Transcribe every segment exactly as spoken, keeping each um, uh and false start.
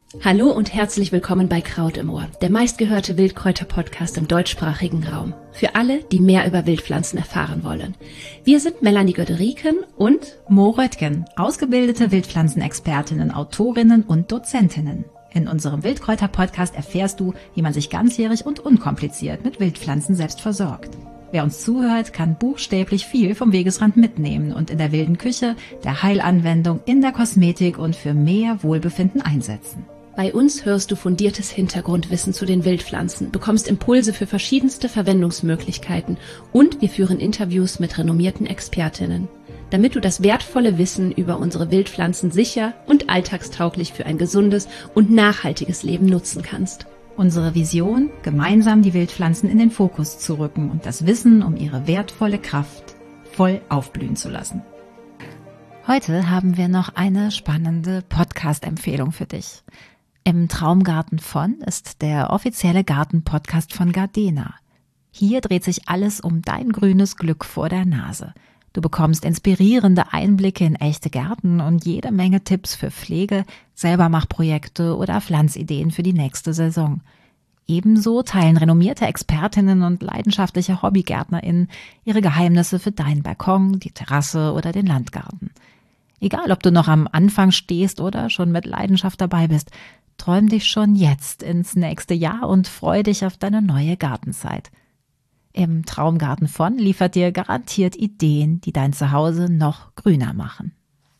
Hallo und herzlich willkommen bei Kraut im Ohr, der meistgehörte Wildkräuter-Podcast im deutschsprachigen Raum. Für alle, die mehr über Wildpflanzen erfahren wollen. Wir sind Melanie Göderiken und Mo Röttgen, ausgebildete Wildpflanzenexpertinnen, Autorinnen und Dozentinnen. In unserem Wildkräuter-Podcast erfährst du, wie man sich ganzjährig und unkompliziert mit Wildpflanzen selbst versorgt. Wer uns zuhört, kann buchstäblich viel vom Wegesrand mitnehmen und in der wilden Küche, der Heilanwendung, in der Kosmetik und für mehr Wohlbefinden einsetzen. Bei uns hörst du fundiertes Hintergrundwissen zu den Wildpflanzen, bekommst Impulse für verschiedenste Verwendungsmöglichkeiten und wir führen Interviews mit renommierten Expertinnen, damit du das wertvolle Wissen über unsere Wildpflanzen sicher und alltagstauglich für ein gesundes und nachhaltiges Leben nutzen kannst. Unsere Vision, gemeinsam die Wildpflanzen in den Fokus zu rücken und das Wissen um ihre wertvolle Kraft voll aufblühen zu lassen. Heute haben wir noch eine spannende Podcast-Empfehlung für dich. Im Traumgarten von ist der offizielle Garten-Podcast von Gardena. Hier dreht sich alles um dein grünes Glück vor der Nase. Du bekommst inspirierende Einblicke in echte Gärten und jede Menge Tipps für Pflege, Selbermachprojekte oder Pflanzideen für die nächste Saison. Ebenso teilen renommierte Expertinnen und leidenschaftliche HobbygärtnerInnen ihre Geheimnisse für deinen Balkon, die Terrasse oder den Landgarten. Egal, ob du noch am Anfang stehst oder schon mit Leidenschaft dabei bist, träum dich schon jetzt ins nächste Jahr und freu dich auf deine neue Gartenzeit. Im Traumgarten von liefert dir garantiert Ideen, die dein Zuhause noch grüner machen.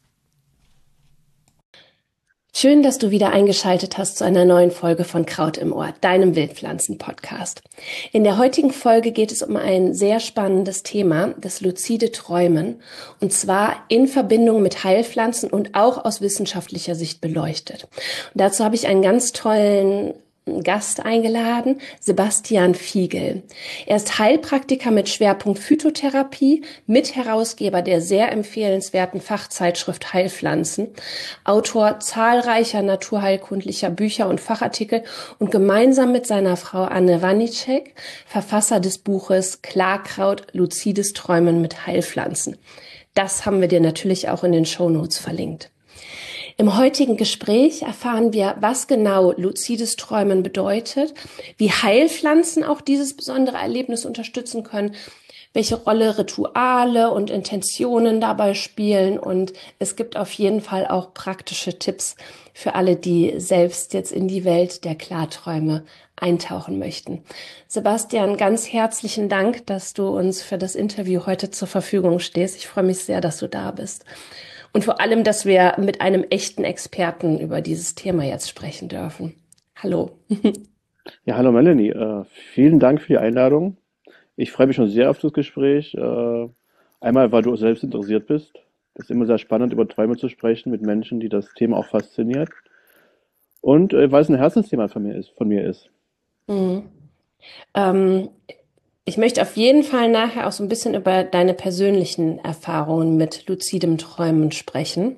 Schön, dass du wieder eingeschaltet hast zu einer neuen Folge von Kraut im Ohr, deinem Wildpflanzen-Podcast. In der heutigen Folge geht es um ein sehr spannendes Thema, das luzide Träumen, und zwar in Verbindung mit Heilpflanzen und auch aus wissenschaftlicher Sicht beleuchtet. Und dazu habe ich einen ganz tollen Gast eingeladen, Sebastian Fiegel. Er ist Heilpraktiker mit Schwerpunkt Phytotherapie, Mitherausgeber der sehr empfehlenswerten Fachzeitschrift Heilpflanzen, Autor zahlreicher naturheilkundlicher Bücher und Fachartikel und gemeinsam mit seiner Frau Anne Wanicek Verfasser des Buches Klarkraut, luzides Träumen mit Heilpflanzen. Das haben wir dir natürlich auch in den Shownotes verlinkt. Im heutigen Gespräch erfahren wir, was genau luzides Träumen bedeutet, wie Heilpflanzen auch dieses besondere Erlebnis unterstützen können, welche Rolle Rituale und Intentionen dabei spielen, und es gibt auf jeden Fall auch praktische Tipps für alle, die selbst jetzt in die Welt der Klarträume eintauchen möchten. Sebastian, ganz herzlichen Dank, dass du uns für das Interview heute zur Verfügung stehst. Ich freue mich sehr, dass du da bist. Und vor allem, dass wir mit einem echten Experten über dieses Thema jetzt sprechen dürfen. Hallo. Ja, hallo Melanie. Äh, vielen Dank für die Einladung. Ich freue mich schon sehr auf das Gespräch. Äh, einmal, weil du selbst interessiert bist. Das ist immer sehr spannend, über Träume zu sprechen mit Menschen, die das Thema auch fasziniert. Und äh, weil es ein Herzensthema von mir ist. Von mir ist. Mhm. Ähm, Ich möchte auf jeden Fall nachher auch so ein bisschen über deine persönlichen Erfahrungen mit luzidem Träumen sprechen.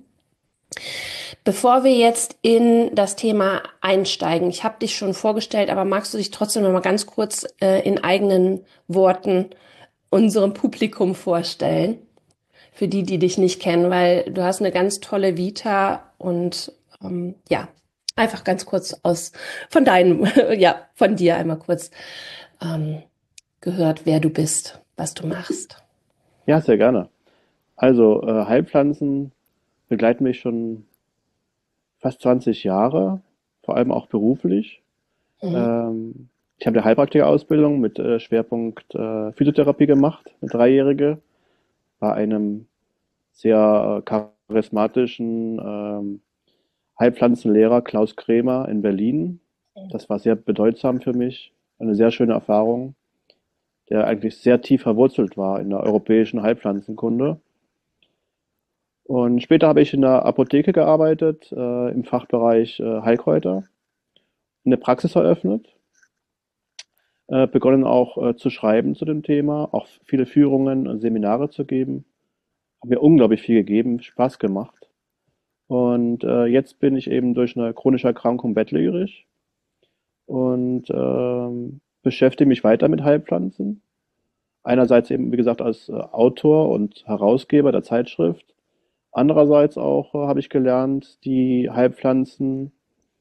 Bevor wir jetzt in das Thema einsteigen, ich habe dich schon vorgestellt, aber magst du dich trotzdem noch mal ganz kurz äh, in eigenen Worten unserem Publikum vorstellen? Für die, die dich nicht kennen, weil du hast eine ganz tolle Vita und ähm, ja, einfach ganz kurz aus von deinem, ja, von dir einmal kurz ähm, gehört, wer du bist, was du machst. Ja, sehr gerne. Also, äh, Heilpflanzen begleiten mich schon fast zwanzig Jahre, vor allem auch beruflich. Mhm. Ähm, ich habe eine Heilpraktikerausbildung mit äh, Schwerpunkt äh, Phytotherapie gemacht, eine dreijährige, bei einem sehr äh, charismatischen ähm, Heilpflanzenlehrer Klaus Kremer in Berlin. Das war sehr bedeutsam für mich, eine sehr schöne Erfahrung, der eigentlich sehr tief verwurzelt war in der europäischen Heilpflanzenkunde. Und später habe ich in der Apotheke gearbeitet, äh, im Fachbereich äh, Heilkräuter, eine Praxis eröffnet, äh, begonnen auch äh, zu schreiben zu dem Thema, auch viele Führungen und Seminare zu geben. Hat mir unglaublich viel gegeben, Spaß gemacht. Und äh, jetzt bin ich eben durch eine chronische Erkrankung bettlägerig und ähm, beschäftige mich weiter mit Heilpflanzen. Einerseits eben, wie gesagt, als äh, Autor und Herausgeber der Zeitschrift. Andererseits auch äh, habe ich gelernt, die Heilpflanzen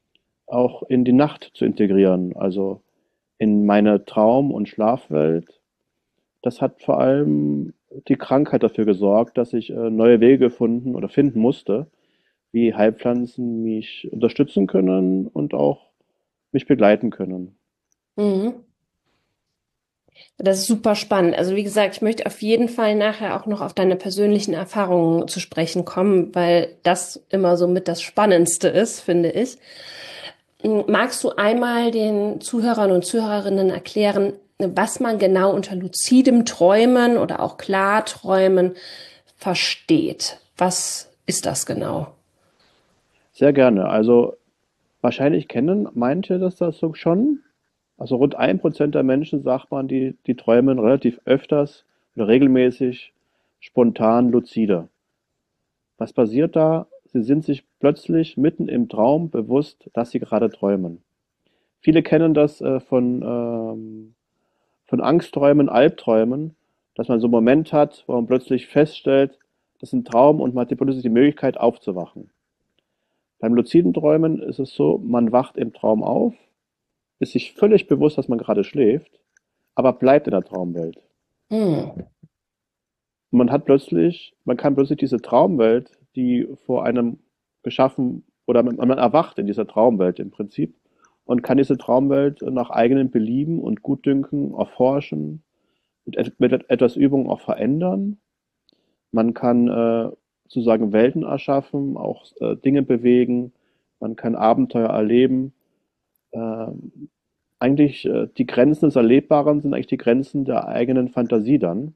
auch in die Nacht zu integrieren, also in meine Traum- und Schlafwelt. Das hat vor allem die Krankheit dafür gesorgt, dass ich äh, neue Wege gefunden oder finden musste, wie Heilpflanzen mich unterstützen können und auch mich begleiten können. Mhm. Das ist super spannend. Also wie gesagt, ich möchte auf jeden Fall nachher auch noch auf deine persönlichen Erfahrungen zu sprechen kommen, weil das immer so mit das Spannendste ist, finde ich. Magst du einmal den Zuhörern und Zuhörerinnen erklären, was man genau unter luzidem Träumen oder auch Klarträumen versteht? Was ist das genau? Sehr gerne. Also wahrscheinlich kennen manche das, das so schon. Also rund ein Prozent der Menschen, sagt man, die, die träumen relativ öfters oder regelmäßig spontan luzide. Was passiert da? Sie sind sich plötzlich mitten im Traum bewusst, dass sie gerade träumen. Viele kennen das äh, von, ähm, von Angstträumen, Albträumen, dass man so einen Moment hat, wo man plötzlich feststellt, das ist ein Traum und man hat die plötzlich die Möglichkeit aufzuwachen. Beim luziden Träumen ist es so, man wacht im Traum auf, ist sich völlig bewusst, dass man gerade schläft, aber bleibt in der Traumwelt. Hm. Und man hat plötzlich, man kann plötzlich diese Traumwelt, die vor einem geschaffen, oder man, man erwacht in dieser Traumwelt im Prinzip und kann diese Traumwelt nach eigenem Belieben und Gutdünken erforschen, mit, et- mit etwas Übung auch verändern. Man kann äh, sozusagen Welten erschaffen, auch äh, Dinge bewegen, man kann Abenteuer erleben. Ähm, eigentlich äh, die Grenzen des Erlebbaren sind eigentlich die Grenzen der eigenen Fantasie dann.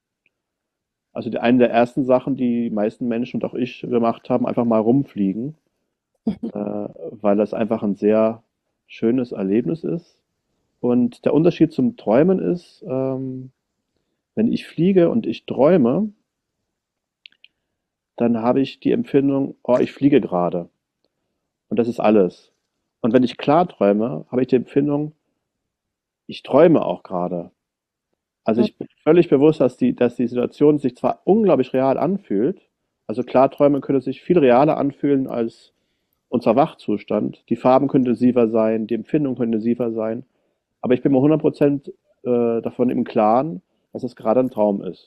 Also die, eine der ersten Sachen, die die meisten Menschen und auch ich gemacht haben, einfach mal rumfliegen, äh, weil das einfach ein sehr schönes Erlebnis ist. Und der Unterschied zum Träumen ist, ähm, wenn ich fliege und ich träume, dann habe ich die Empfindung, oh, ich fliege gerade. Und das ist alles. Und wenn ich klar träume, habe ich die Empfindung, ich träume auch gerade. Also ich bin völlig bewusst, dass die, dass die Situation sich zwar unglaublich real anfühlt, also Klarträume können sich viel realer anfühlen als unser Wachzustand. Die Farben können intensiver sein, die Empfindung können intensiver sein, aber ich bin mir hundert Prozent äh, davon im Klaren, dass es gerade ein Traum ist.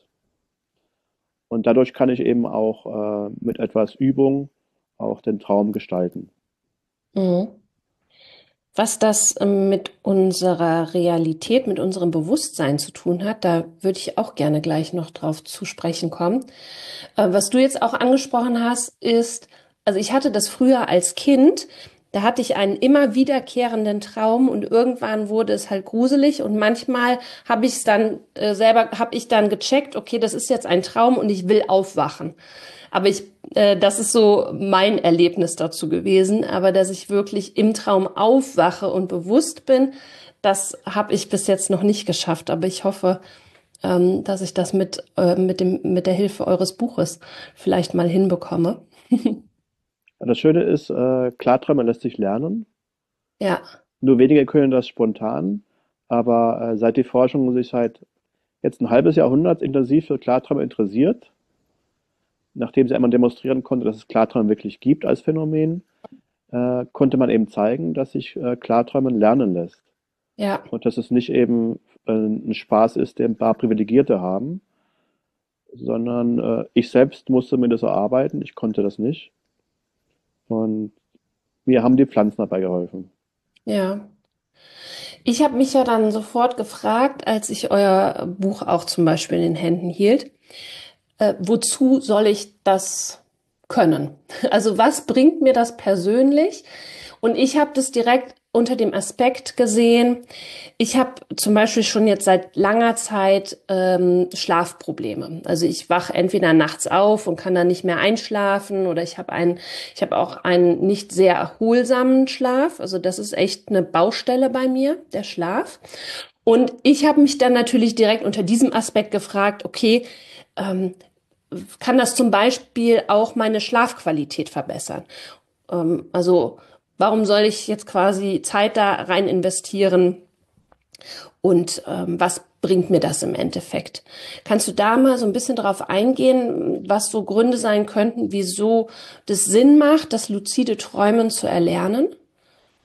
Und dadurch kann ich eben auch äh, mit etwas Übung auch den Traum gestalten. Mhm. Was das ähm, mit unserer Realität, mit unserem Bewusstsein zu tun hat, da würde ich auch gerne gleich noch drauf zu sprechen kommen. Äh, was du jetzt auch angesprochen hast, ist, also ich hatte das früher als Kind, da hatte ich einen immer wiederkehrenden Traum und irgendwann wurde es halt gruselig und manchmal habe ich es dann äh, selber, habe ich dann gecheckt, okay, das ist jetzt ein Traum und ich will aufwachen. Aber ich, äh, das ist so mein Erlebnis dazu gewesen. Aber dass ich wirklich im Traum aufwache und bewusst bin, das habe ich bis jetzt noch nicht geschafft. Aber ich hoffe, ähm, dass ich das mit, äh, mit dem, mit der Hilfe eures Buches vielleicht mal hinbekomme. Das Schöne ist, äh, Klarträumen lässt sich lernen. Ja. Nur wenige können das spontan, aber äh, seit die Forschung sich seit jetzt ein halbes Jahrhundert intensiv für Klarträume interessiert, nachdem sie einmal demonstrieren konnte, dass es Klarträume wirklich gibt als Phänomen, äh, konnte man eben zeigen, dass sich äh, Klarträumen lernen lässt. Ja. Und dass es nicht eben äh, ein Spaß ist, den ein paar Privilegierte haben, sondern äh, ich selbst musste mir das erarbeiten, ich konnte das nicht. Und mir haben die Pflanzen dabei geholfen. Ja. Ich habe mich ja dann sofort gefragt, als ich euer Buch auch zum Beispiel in den Händen hielt, äh, wozu soll ich das können? Also was bringt mir das persönlich? Und ich habe das direkt unter dem Aspekt gesehen. Ich habe zum Beispiel schon jetzt seit langer Zeit ähm, Schlafprobleme. Also ich wache entweder nachts auf und kann dann nicht mehr einschlafen oder ich habe einen, ich habe auch einen nicht sehr erholsamen Schlaf. Also das ist echt eine Baustelle bei mir, der Schlaf. Und ich habe mich dann natürlich direkt unter diesem Aspekt gefragt, okay, ähm, kann das zum Beispiel auch meine Schlafqualität verbessern? Ähm, also warum soll ich jetzt quasi Zeit da rein investieren und ähm, was bringt mir das im Endeffekt? Kannst du da mal so ein bisschen drauf eingehen, was so Gründe sein könnten, wieso das Sinn macht, das luzide Träumen zu erlernen?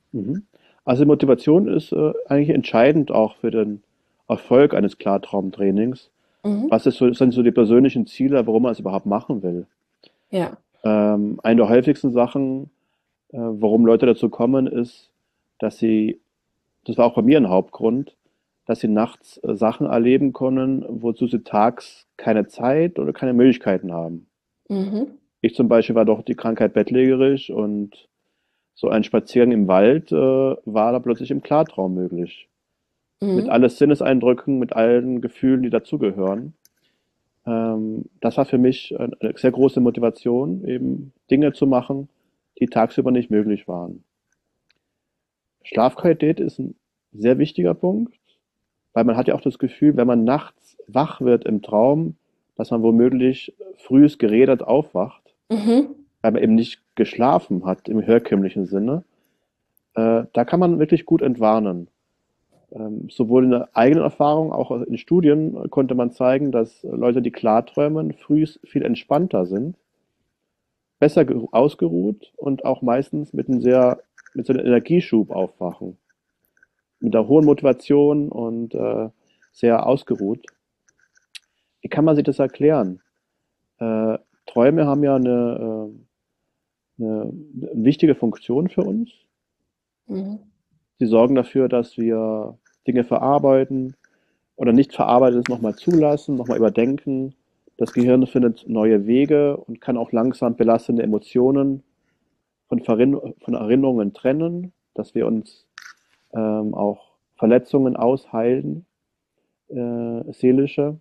Mhm. Also Motivation ist äh, eigentlich entscheidend auch für den Erfolg eines Klartraumtrainings. Mhm. Was ist so, sind so die persönlichen Ziele, warum man es überhaupt machen will? Ja. Ähm, eine der häufigsten Sachen, äh, warum Leute dazu kommen, ist, dass sie, das war auch bei mir ein Hauptgrund, dass sie nachts äh, Sachen erleben können, wozu sie tags keine Zeit oder keine Möglichkeiten haben. Mhm. Ich zum Beispiel war doch die Krankheit bettlägerig und so ein Spaziergang im Wald äh, war da plötzlich im Klartraum möglich. Mit Mhm. allen Sinneseindrücken, mit allen Gefühlen, die dazugehören. Ähm, das war für mich eine sehr große Motivation, eben Dinge zu machen, die tagsüber nicht möglich waren. Schlafqualität ist ein sehr wichtiger Punkt, weil man hat ja auch das Gefühl, wenn man nachts wach wird im Traum, dass man womöglich frühs gerädert aufwacht, Mhm. weil man eben nicht geschlafen hat im herkömmlichen Sinne. Äh, da kann man wirklich gut entwarnen. Ähm, sowohl in der eigenen Erfahrung, auch in Studien konnte man zeigen, dass Leute, die klarträumen, früh viel entspannter sind, besser ausgeruht und auch meistens mit einem sehr, mit so einem Energieschub aufwachen. Mit einer hohen Motivation und äh, sehr ausgeruht. Wie kann man sich das erklären? Äh, Träume haben ja eine, äh, eine wichtige Funktion für uns. Mhm. Sie sorgen dafür, dass wir Dinge verarbeiten, oder nicht Verarbeitetes nochmal zulassen, nochmal überdenken. Das Gehirn findet neue Wege und kann auch langsam belastende Emotionen von, Verrin von Erinnerungen trennen, dass wir uns ähm, auch Verletzungen ausheilen, äh, seelische.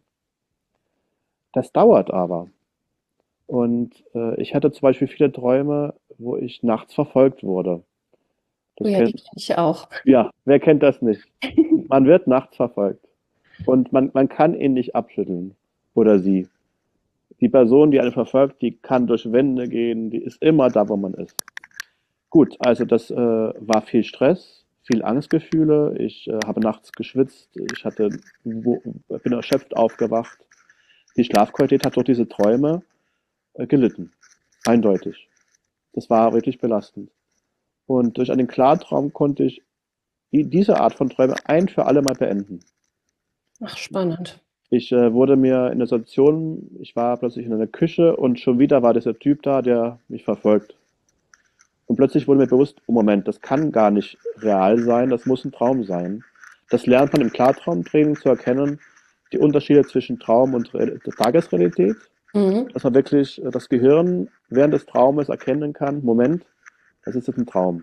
Das dauert aber. Und äh, ich hatte zum Beispiel viele Träume, wo ich nachts verfolgt wurde. Oh Das ja, die kennt, kenne ich auch. ja, wer kennt das nicht? Man wird nachts verfolgt und man, man kann ihn nicht abschütteln oder sie. Die Person, die einen verfolgt, die kann durch Wände gehen, die ist immer da, wo man ist. Gut, also das äh, war viel Stress, viel Angstgefühle. Ich äh, habe nachts geschwitzt, ich hatte, wo, bin erschöpft aufgewacht. Die Schlafqualität hat durch diese Träume äh, gelitten, eindeutig. Das war wirklich belastend. Und durch einen Klartraum konnte ich die, diese Art von Träumen ein für alle Mal beenden. Ach, spannend. Ich äh, wurde mir in der Situation, ich war plötzlich in einer Küche und schon wieder war dieser Typ da, der mich verfolgt. Und plötzlich wurde mir bewusst, oh Moment, das kann gar nicht real sein, das muss ein Traum sein. Das lernt man im Klartraumtraining zu erkennen, die Unterschiede zwischen Traum und Re Tagesrealität, Mhm. dass man wirklich äh, das Gehirn während des Traumes erkennen kann, Moment, das ist jetzt ein Traum.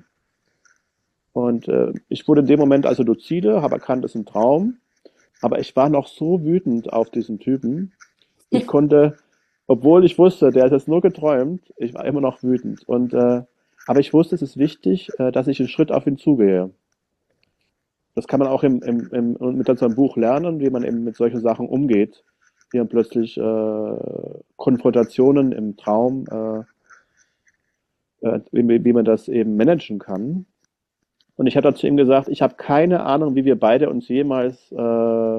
Und äh, ich wurde in dem Moment also luzide, habe erkannt, das ist ein Traum, aber ich war noch so wütend auf diesen Typen. Ich konnte, obwohl ich wusste, der ist jetzt nur geträumt, ich war immer noch wütend. Und äh, aber ich wusste, es ist wichtig, äh, dass ich einen Schritt auf ihn zugehe. Das kann man auch im, im, im, mit unserem Buch lernen, wie man eben mit solchen Sachen umgeht, wie man plötzlich äh, Konfrontationen im Traum, äh, äh, wie, wie man das eben managen kann. Und ich hatte zu ihm gesagt, ich habe keine Ahnung, wie wir beide uns jemals, äh,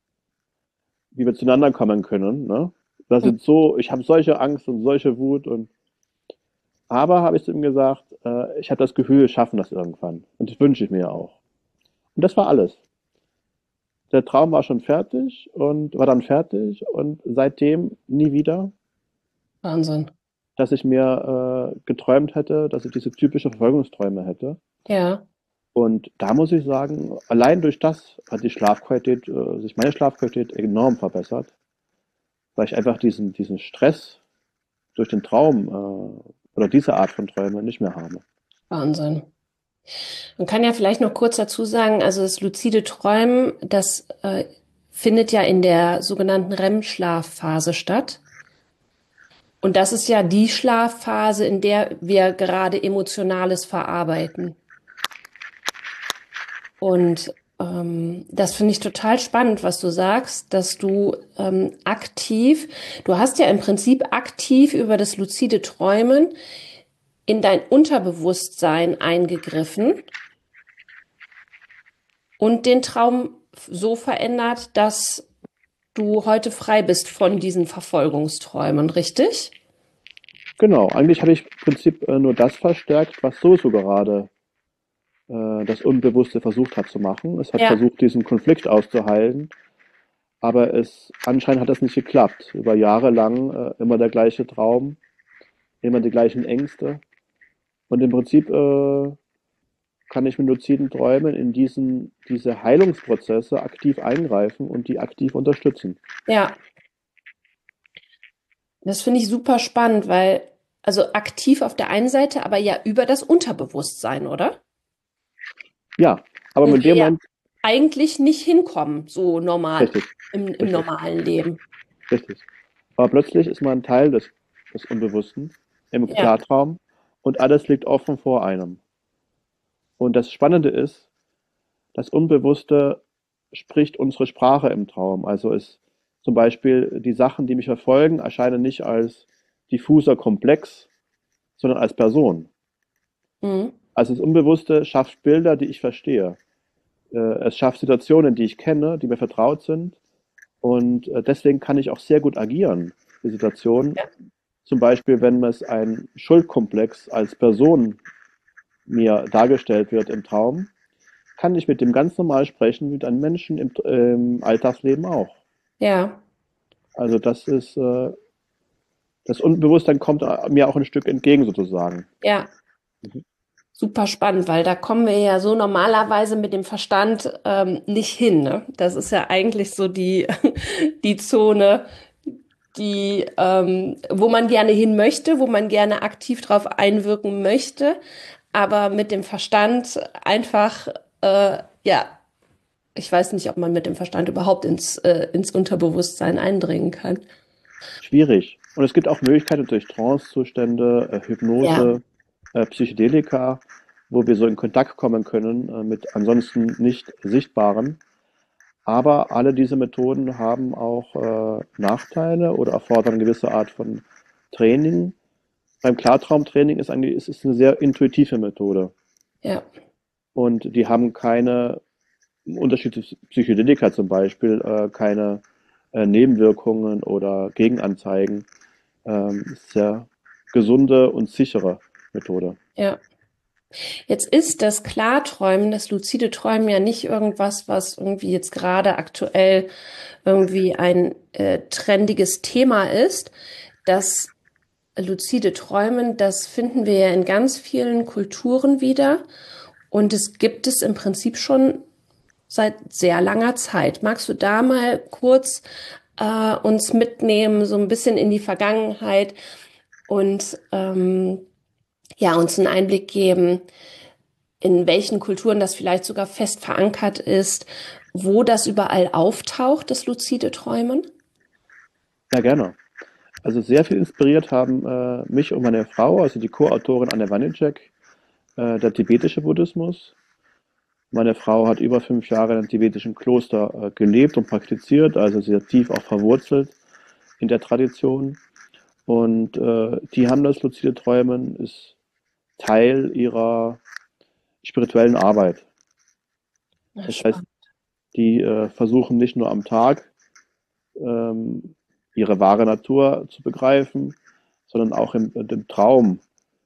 wie wir zueinander kommen können. Ne? Das sind so, ich habe solche Angst und solche Wut und aber habe ich zu ihm gesagt, äh, ich habe das Gefühl, wir schaffen das irgendwann. Und das wünsche ich mir auch. Und das war alles. Der Traum war schon fertig und war dann fertig und seitdem nie wieder, Wahnsinn. dass ich mir äh, geträumt hätte, dass ich diese typische Verfolgungsträume hätte. Ja, Und da muss ich sagen, allein durch das hat die Schlafqualität, äh, sich meine Schlafqualität enorm verbessert, weil ich einfach diesen, diesen Stress durch den Traum äh, oder diese Art von Träumen nicht mehr habe. Wahnsinn. Man kann ja vielleicht noch kurz dazu sagen, also das luzide Träumen, das äh, findet ja in der sogenannten R E M-Schlafphase statt. Und das ist ja die Schlafphase, in der wir gerade Emotionales verarbeiten. Und ähm, das finde ich total spannend, was du sagst, dass du ähm, aktiv, du hast ja im Prinzip aktiv über das luzide Träumen in dein Unterbewusstsein eingegriffen und den Traum so verändert, dass du heute frei bist von diesen Verfolgungsträumen, richtig? Genau, eigentlich habe ich im Prinzip äh, nur das verstärkt, was sowieso gerade äh, das Unbewusste versucht hat zu machen. Es hat Ja, versucht, diesen Konflikt auszuheilen, aber es anscheinend hat das nicht geklappt. Über Jahre lang äh, immer der gleiche Traum, immer die gleichen Ängste. Und im Prinzip äh, kann ich mit luziden Träumen in diesen, diese Heilungsprozesse aktiv eingreifen und die aktiv unterstützen. ja. Das finde ich super spannend, weil, also aktiv auf der einen Seite, aber ja über das Unterbewusstsein, oder? Ja, aber Wo mit wir dem ja Moment, eigentlich nicht hinkommen, so normal, richtig, im, im richtig, normalen Leben. richtig. Aber plötzlich ist man Teil des, des Unbewussten im Ja, Klartraum und alles liegt offen vor einem. Und das Spannende ist, das Unbewusste spricht unsere Sprache im Traum. Also ist zum Beispiel die Sachen, die mich verfolgen, erscheinen nicht als diffuser Komplex, sondern als Person. mhm. Also das Unbewusste schafft Bilder, die ich verstehe. Äh, Es schafft Situationen, die ich kenne, die mir vertraut sind. Und äh, deswegen kann ich auch sehr gut agieren, die Situation. Ja, Zum Beispiel, wenn es ein Schuldkomplex als Person mir dargestellt wird im Traum, kann ich mit dem ganz normal sprechen, wie mit einem Menschen im, im Alltagsleben auch. ja, Also das ist, äh, das Unbewusstsein kommt mir auch ein Stück entgegen sozusagen. ja. Mhm. Super spannend, weil da kommen wir ja so normalerweise mit dem Verstand ähm, nicht hin, ne? Das ist ja eigentlich so die, die Zone, die, ähm, wo man gerne hin möchte, wo man gerne aktiv drauf einwirken möchte, aber mit dem Verstand einfach, äh, ja, ich weiß nicht, ob man mit dem Verstand überhaupt ins, äh, ins Unterbewusstsein eindringen kann. Schwierig. Und es gibt auch Möglichkeiten durch Trancezustände, äh, Ja, Hypnose, äh, Psychedelika, wo wir so in Kontakt kommen können äh, mit ansonsten nicht Sichtbaren. Aber alle diese Methoden haben auch äh, Nachteile oder erfordern eine gewisse Art von Training. Beim Klartraumtraining ist eigentlich, es ist eine sehr intuitive Methode. ja, Und die haben keine, im Unterschied zu Psychedelika zum Beispiel, äh, keine äh, Nebenwirkungen oder Gegenanzeigen. Ähm, ist sehr gesunde und sichere Methode. ja. Jetzt ist das Klarträumen, das luzide Träumen ja nicht irgendwas, was irgendwie jetzt gerade aktuell irgendwie ein äh, trendiges Thema ist. Das luzide Träumen, das finden wir ja in ganz vielen Kulturen wieder. Und es gibt es im Prinzip schon seit sehr langer Zeit. Magst du da mal kurz äh, uns mitnehmen, so ein bisschen in die Vergangenheit und ähm, ja, uns einen Einblick geben, in welchen Kulturen das vielleicht sogar fest verankert ist, wo das überall auftaucht, das luzide Träumen? Ja, gerne. Also sehr viel inspiriert haben äh, mich und meine Frau, also die Co-Autorin Anne Wannicek, äh, der tibetische Buddhismus. Meine Frau hat über fünf Jahre in einem tibetischen Kloster äh, gelebt und praktiziert, also sehr tief auch verwurzelt in der Tradition. Und äh, die haben das luzide Träumen, ist Teil ihrer spirituellen Arbeit. Na, Das heißt, spannend. die äh, versuchen nicht nur am Tag ähm, ihre wahre Natur zu begreifen, sondern auch im, im Traum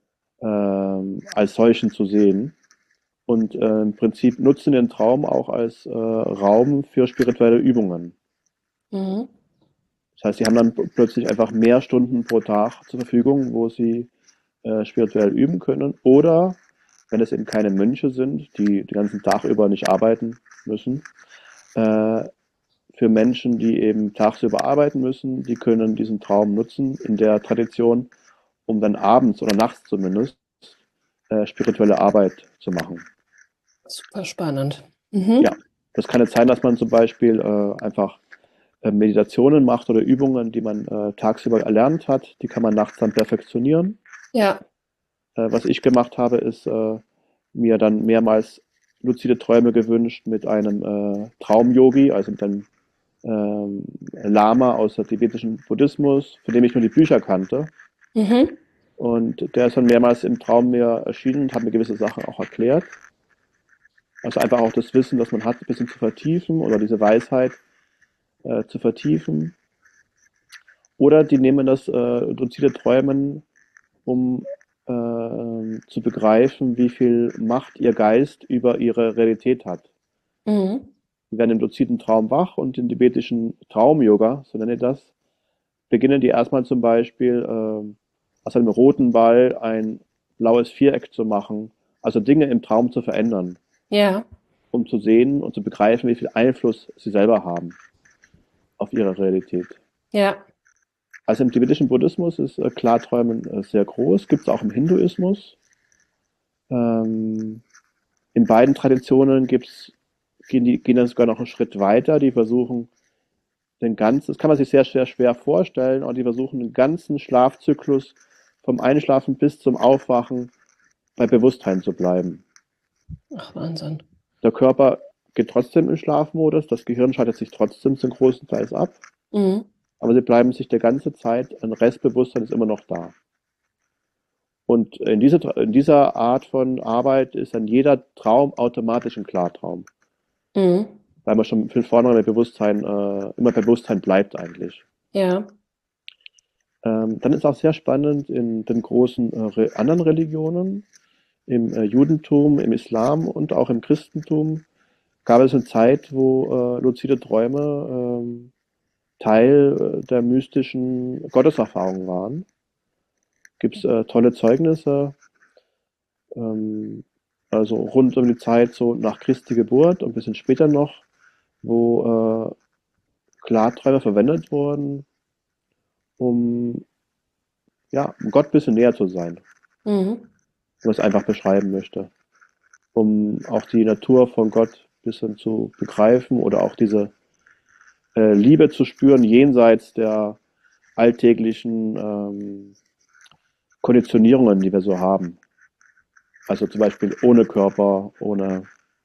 ähm, als solchen zu sehen. Und äh, im Prinzip nutzen den Traum auch als äh, Raum für spirituelle Übungen. Mhm. Das heißt, sie haben dann plötzlich einfach mehr Stunden pro Tag zur Verfügung, wo sie äh, spirituell üben können. Oder wenn es eben keine Mönche sind, die den ganzen Tag über nicht arbeiten müssen, äh, für Menschen, die eben tagsüber arbeiten müssen, die können diesen Traum nutzen in der Tradition, um dann abends oder nachts zumindest äh, spirituelle Arbeit zu machen. Super spannend. Ja, Mhm. das kann jetzt sein, dass man zum Beispiel äh, einfach äh, Meditationen macht oder Übungen, die man äh, tagsüber erlernt hat, die kann man nachts dann perfektionieren. Ja. Äh, was ich gemacht habe, ist äh, mir dann mehrmals luzide Träume gewünscht mit einem äh, Traumyogi, also mit einem ähm, Lama aus dem tibetischen Buddhismus, von dem ich nur die Bücher kannte. Mhm. Und der ist dann mehrmals im Traum mir erschienen und hat mir gewisse Sachen auch erklärt. Also einfach auch das Wissen, das man hat, ein bisschen zu vertiefen oder diese Weisheit äh, zu vertiefen. Oder die nehmen das äh, luzide Träumen, um äh, zu begreifen, wie viel Macht ihr Geist über ihre Realität hat. Mhm. Sie werden im luziden Traum wach und im tibetischen Traum-Yoga, so nenne ich das, beginnen die erstmal zum Beispiel äh, aus einem roten Ball ein blaues Viereck zu machen, also Dinge im Traum zu verändern, Ja. um zu sehen und zu begreifen, wie viel Einfluss sie selber haben auf ihre Realität. Ja. Also im tibetischen Buddhismus ist äh, Klarträumen äh, sehr groß, gibt es auch im Hinduismus. Ähm, in beiden Traditionen gibt's, gehen die gehen dann sogar noch einen Schritt weiter. Die versuchen den ganzen, das kann man sich sehr, sehr schwer vorstellen, und die versuchen den ganzen Schlafzyklus vom Einschlafen bis zum Aufwachen bei Bewusstsein zu bleiben. Ach, Wahnsinn. Der Körper geht trotzdem in Schlafmodus, das Gehirn schaltet sich trotzdem zum großen Teil ab, Mhm. aber sie bleiben sich der ganze Zeit, ein Restbewusstsein ist immer noch da. Und in, diese, in dieser Art von Arbeit ist dann jeder Traum automatisch ein Klartraum, Mhm. weil man schon viel vorne bei Bewusstsein, äh, immer bei Bewusstsein bleibt eigentlich. Ja. Ähm, dann ist auch sehr spannend in den großen äh, re anderen Religionen, im äh, Judentum, im Islam und auch im Christentum gab es eine Zeit, wo äh, luzide Träume ähm, Teil äh, der mystischen Gotteserfahrung waren. Gibt es äh, tolle Zeugnisse, ähm, also rund um die Zeit so nach Christi Geburt und ein bisschen später noch, wo äh, Klarträume verwendet wurden, um, ja, um Gott ein bisschen näher zu sein, Mhm. wenn man es einfach beschreiben möchte, um auch die Natur von Gott ein bisschen zu begreifen oder auch diese äh, Liebe zu spüren jenseits der alltäglichen ähm, Konditionierungen, die wir so haben. Also zum Beispiel ohne Körper, ohne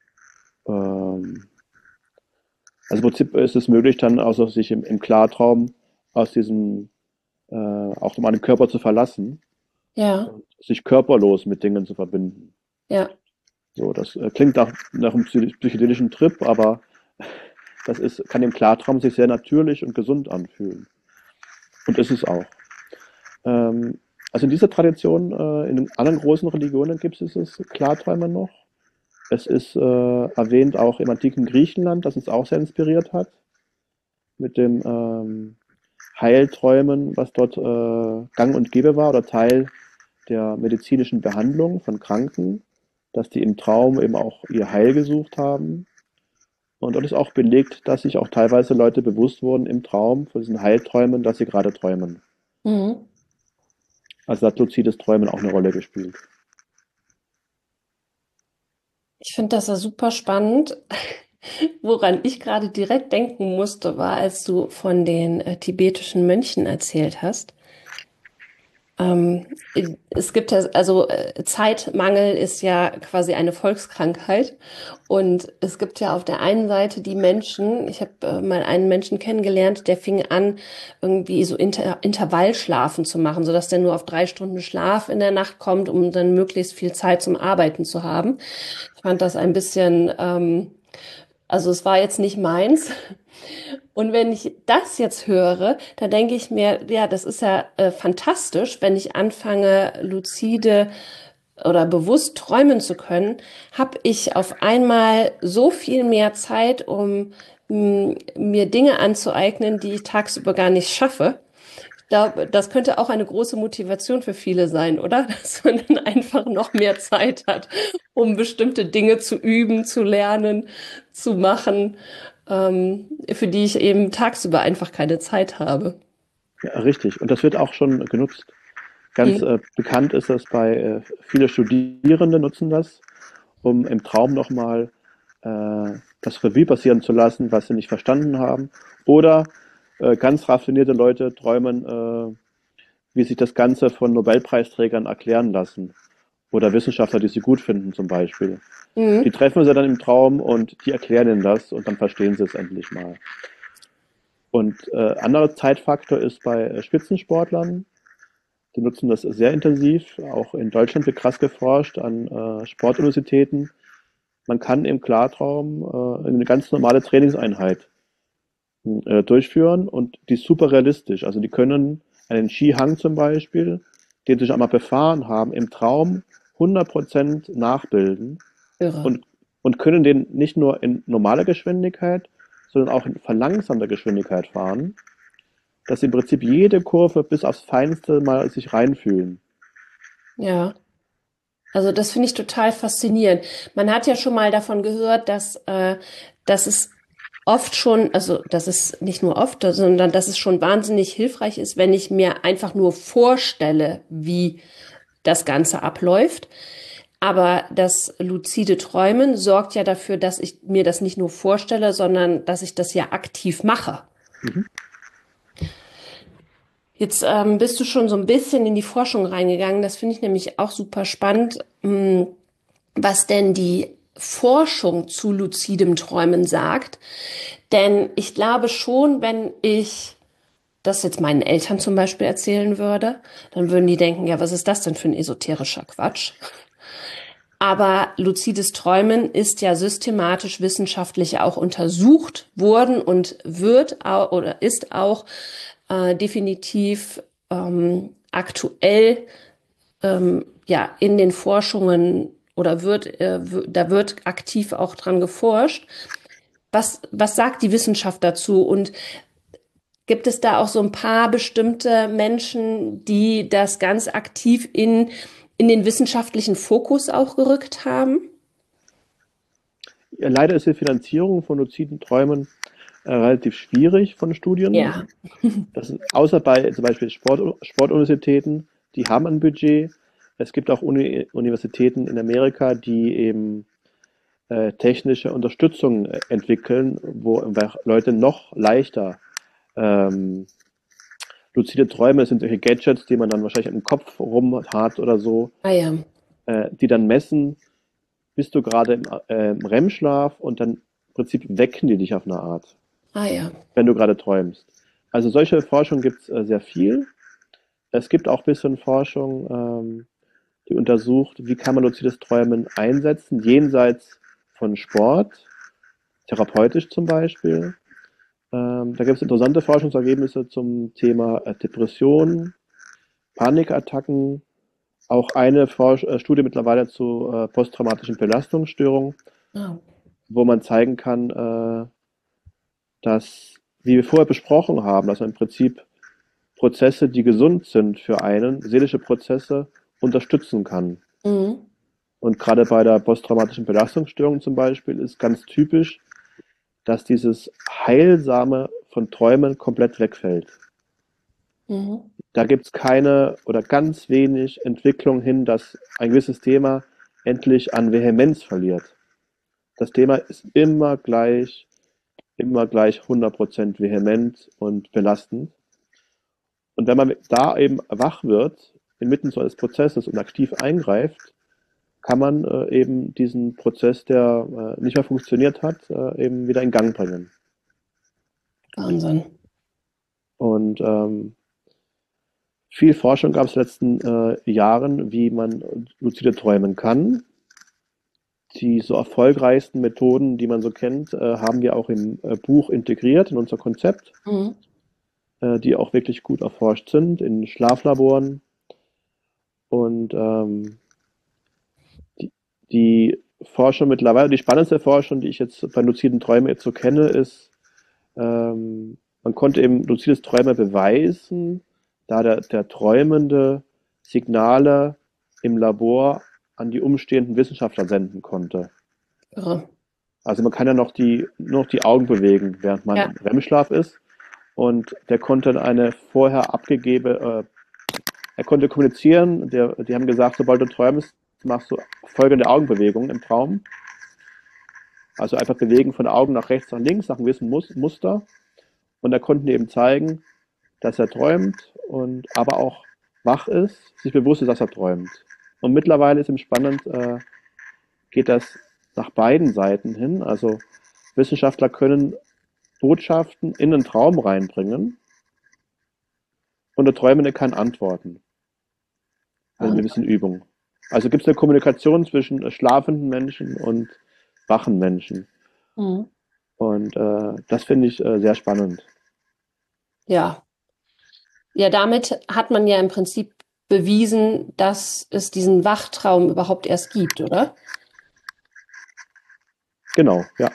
ähm, also im Prinzip ist es möglich, dann also sich im, im Klartraum aus diesem äh, auch mal den Körper zu verlassen Ja. und sich körperlos mit Dingen zu verbinden. Ja. So, das äh, klingt nach, nach einem psychedelischen Trip, aber das ist, kann im Klartraum sich sehr natürlich und gesund anfühlen. Und ist es auch. Ähm, also in dieser Tradition, äh, in den anderen großen Religionen gibt es es Klarträume noch. Es ist äh, erwähnt auch im antiken Griechenland, das uns auch sehr inspiriert hat, mit dem ähm, Heilträumen, was dort äh, gang und gäbe war oder Teil der medizinischen Behandlung von Kranken, dass die im Traum eben auch ihr Heil gesucht haben. Und dort ist auch belegt, dass sich auch teilweise Leute bewusst wurden im Traum von diesen Heilträumen, dass sie gerade träumen. Mhm. Also hat luzides Träumen auch eine Rolle gespielt. Ich finde das ja super spannend. Woran ich gerade direkt denken musste, war, als du von den äh, tibetischen Mönchen erzählt hast. Ähm, es gibt ja, also äh, Zeitmangel ist ja quasi eine Volkskrankheit. Und es gibt ja auf der einen Seite die Menschen, ich habe äh, mal einen Menschen kennengelernt, der fing an, irgendwie so Inter Intervallschlafen zu machen, sodass der nur auf drei Stunden Schlaf in der Nacht kommt, um dann möglichst viel Zeit zum Arbeiten zu haben. Ich fand das ein bisschen, ähm, also es war jetzt nicht meins. Und wenn ich das jetzt höre, dann denke ich mir, ja, das ist ja äh, fantastisch, wenn ich anfange, lucide oder bewusst träumen zu können, habe ich auf einmal so viel mehr Zeit, um mh, mir Dinge anzueignen, die ich tagsüber gar nicht schaffe. Ich glaube, das könnte auch eine große Motivation für viele sein, oder? Dass man dann einfach noch mehr Zeit hat, um bestimmte Dinge zu üben, zu lernen, zu machen, ähm, für die ich eben tagsüber einfach keine Zeit habe. Ja, richtig. Und das wird auch schon genutzt. Ganz Mhm. äh, bekannt ist das bei äh, viele Studierende nutzen das, um im Traum nochmal äh, das Revue passieren zu lassen, was sie nicht verstanden haben. Oder äh, ganz raffinierte Leute träumen, äh, wie sich das Ganze von Nobelpreisträgern erklären lassen. Oder Wissenschaftler, die sie gut finden zum Beispiel. Die Mhm. treffen sie dann im Traum und die erklären ihnen das und dann verstehen sie es endlich mal. Und äh, anderer Zeitfaktor ist bei äh, Spitzensportlern. Die nutzen das sehr intensiv. Auch in Deutschland wird krass geforscht an äh, Sportuniversitäten. Man kann im Klartraum äh, eine ganz normale Trainingseinheit äh, durchführen und die ist super realistisch. Also die können einen Skihang zum Beispiel den sie schon einmal befahren haben, im Traum hundert Prozent nachbilden Irre. und, und können den nicht nur in normaler Geschwindigkeit, sondern auch in verlangsamter Geschwindigkeit fahren, dass sie im Prinzip jede Kurve bis aufs Feinste mal sich reinfühlen. Ja. Also das finde ich total faszinierend. Man hat ja schon mal davon gehört, dass, äh, dass es oft schon, also dass es nicht nur oft, sondern dass es schon wahnsinnig hilfreich ist, wenn ich mir einfach nur vorstelle, wie das Ganze abläuft. Aber das luzide Träumen sorgt ja dafür, dass ich mir das nicht nur vorstelle, sondern dass ich das ja aktiv mache. Mhm. Jetzt ähm, bist du schon so ein bisschen in die Forschung reingegangen. Das finde ich nämlich auch super spannend, mh, was denn die Forschung zu luzidem Träumen sagt. Denn ich glaube schon, wenn ich das jetzt meinen Eltern zum Beispiel erzählen würde, dann würden die denken, ja, was ist das denn für ein esoterischer Quatsch? Aber luzides Träumen ist ja systematisch wissenschaftlich auch untersucht worden und wird auch, oder ist auch äh, definitiv ähm, aktuell ähm, ja in den Forschungen oder wird äh, w- da wird aktiv auch dran geforscht. Was was sagt die Wissenschaft dazu? Und gibt es da auch so ein paar bestimmte Menschen, die das ganz aktiv in in den wissenschaftlichen Fokus auch gerückt haben? Ja, leider ist die Finanzierung von luziden Träumen äh, relativ schwierig von Studien. Ja. Das ist, außer bei zum Beispiel Sport, Sportuniversitäten, die haben ein Budget. Es gibt auch Uni, Universitäten in Amerika, die eben äh, technische Unterstützung äh, entwickeln, wo einfach Leute noch leichter ähm, luzide Träume sind solche Gadgets, die man dann wahrscheinlich im Kopf rum hat oder so, Ah ja. äh, die dann messen, bist du gerade im, äh, im R E M-Schlaf und dann im Prinzip wecken die dich auf eine Art, Ah ja. wenn du gerade träumst. Also solche Forschung gibt es äh, sehr viel. Es gibt auch ein bisschen Forschung, ähm, die untersucht, wie kann man luzides Träumen einsetzen, jenseits von Sport, therapeutisch zum Beispiel. Ähm, da gibt es interessante Forschungsergebnisse zum Thema äh, Depressionen, Panikattacken, auch eine Forsch äh, Studie mittlerweile zu äh, posttraumatischen Belastungsstörungen, Ah. wo man zeigen kann, äh, dass, wie wir vorher besprochen haben, dass man im Prinzip Prozesse, die gesund sind für einen, seelische Prozesse unterstützen kann. Mhm. Und gerade bei der posttraumatischen Belastungsstörung zum Beispiel ist ganz typisch, dass dieses Heilsame von Träumen komplett wegfällt. Mhm. Da gibt es keine oder ganz wenig Entwicklung hin, dass ein gewisses Thema endlich an Vehemenz verliert. Das Thema ist immer gleich, immer gleich hundert Prozent vehement und belastend. Und wenn man da eben wach wird, inmitten so eines Prozesses und aktiv eingreift, kann man äh, eben diesen Prozess, der äh, nicht mehr funktioniert hat, äh, eben wieder in Gang bringen. Wahnsinn. Und ähm, viel Forschung gab es in den letzten äh, Jahren, wie man luzide träumen kann. Die so erfolgreichsten Methoden, die man so kennt, äh, haben wir auch im äh, Buch integriert in unser Konzept, Mhm. äh, die auch wirklich gut erforscht sind in Schlaflaboren. Und ähm, die, die Forschung mittlerweile, die spannendste Forschung, die ich jetzt bei luziden Träumen jetzt so kenne, ist, ähm, man konnte eben luzides Träume beweisen, da der, der Träumende Signale im Labor an die umstehenden Wissenschaftler senden konnte. Irre. Also man kann ja noch die, nur noch die Augen bewegen, während man Ja. im R E M-Schlaf ist. Und der konnte dann eine vorher abgegebene, äh, er konnte kommunizieren. Der, die haben gesagt, sobald du träumst, machst du folgende Augenbewegungen im Traum. Also einfach bewegen von Augen nach rechts, nach links, nach einem gewissen Mus- Muster. Und da konnten die eben zeigen, dass er träumt und aber auch wach ist, sich bewusst ist, dass er träumt. Und mittlerweile ist ihm spannend, äh, geht das nach beiden Seiten hin. Also Wissenschaftler können Botschaften in den Traum reinbringen und der Träumende kann antworten mit ein bisschen Übung. Also gibt es eine Kommunikation zwischen schlafenden Menschen und wachen Menschen. Mhm. Und äh, das finde ich äh, sehr spannend. Ja. Ja, damit hat man ja im Prinzip bewiesen, dass es diesen Wachtraum überhaupt erst gibt, oder? Genau, ja.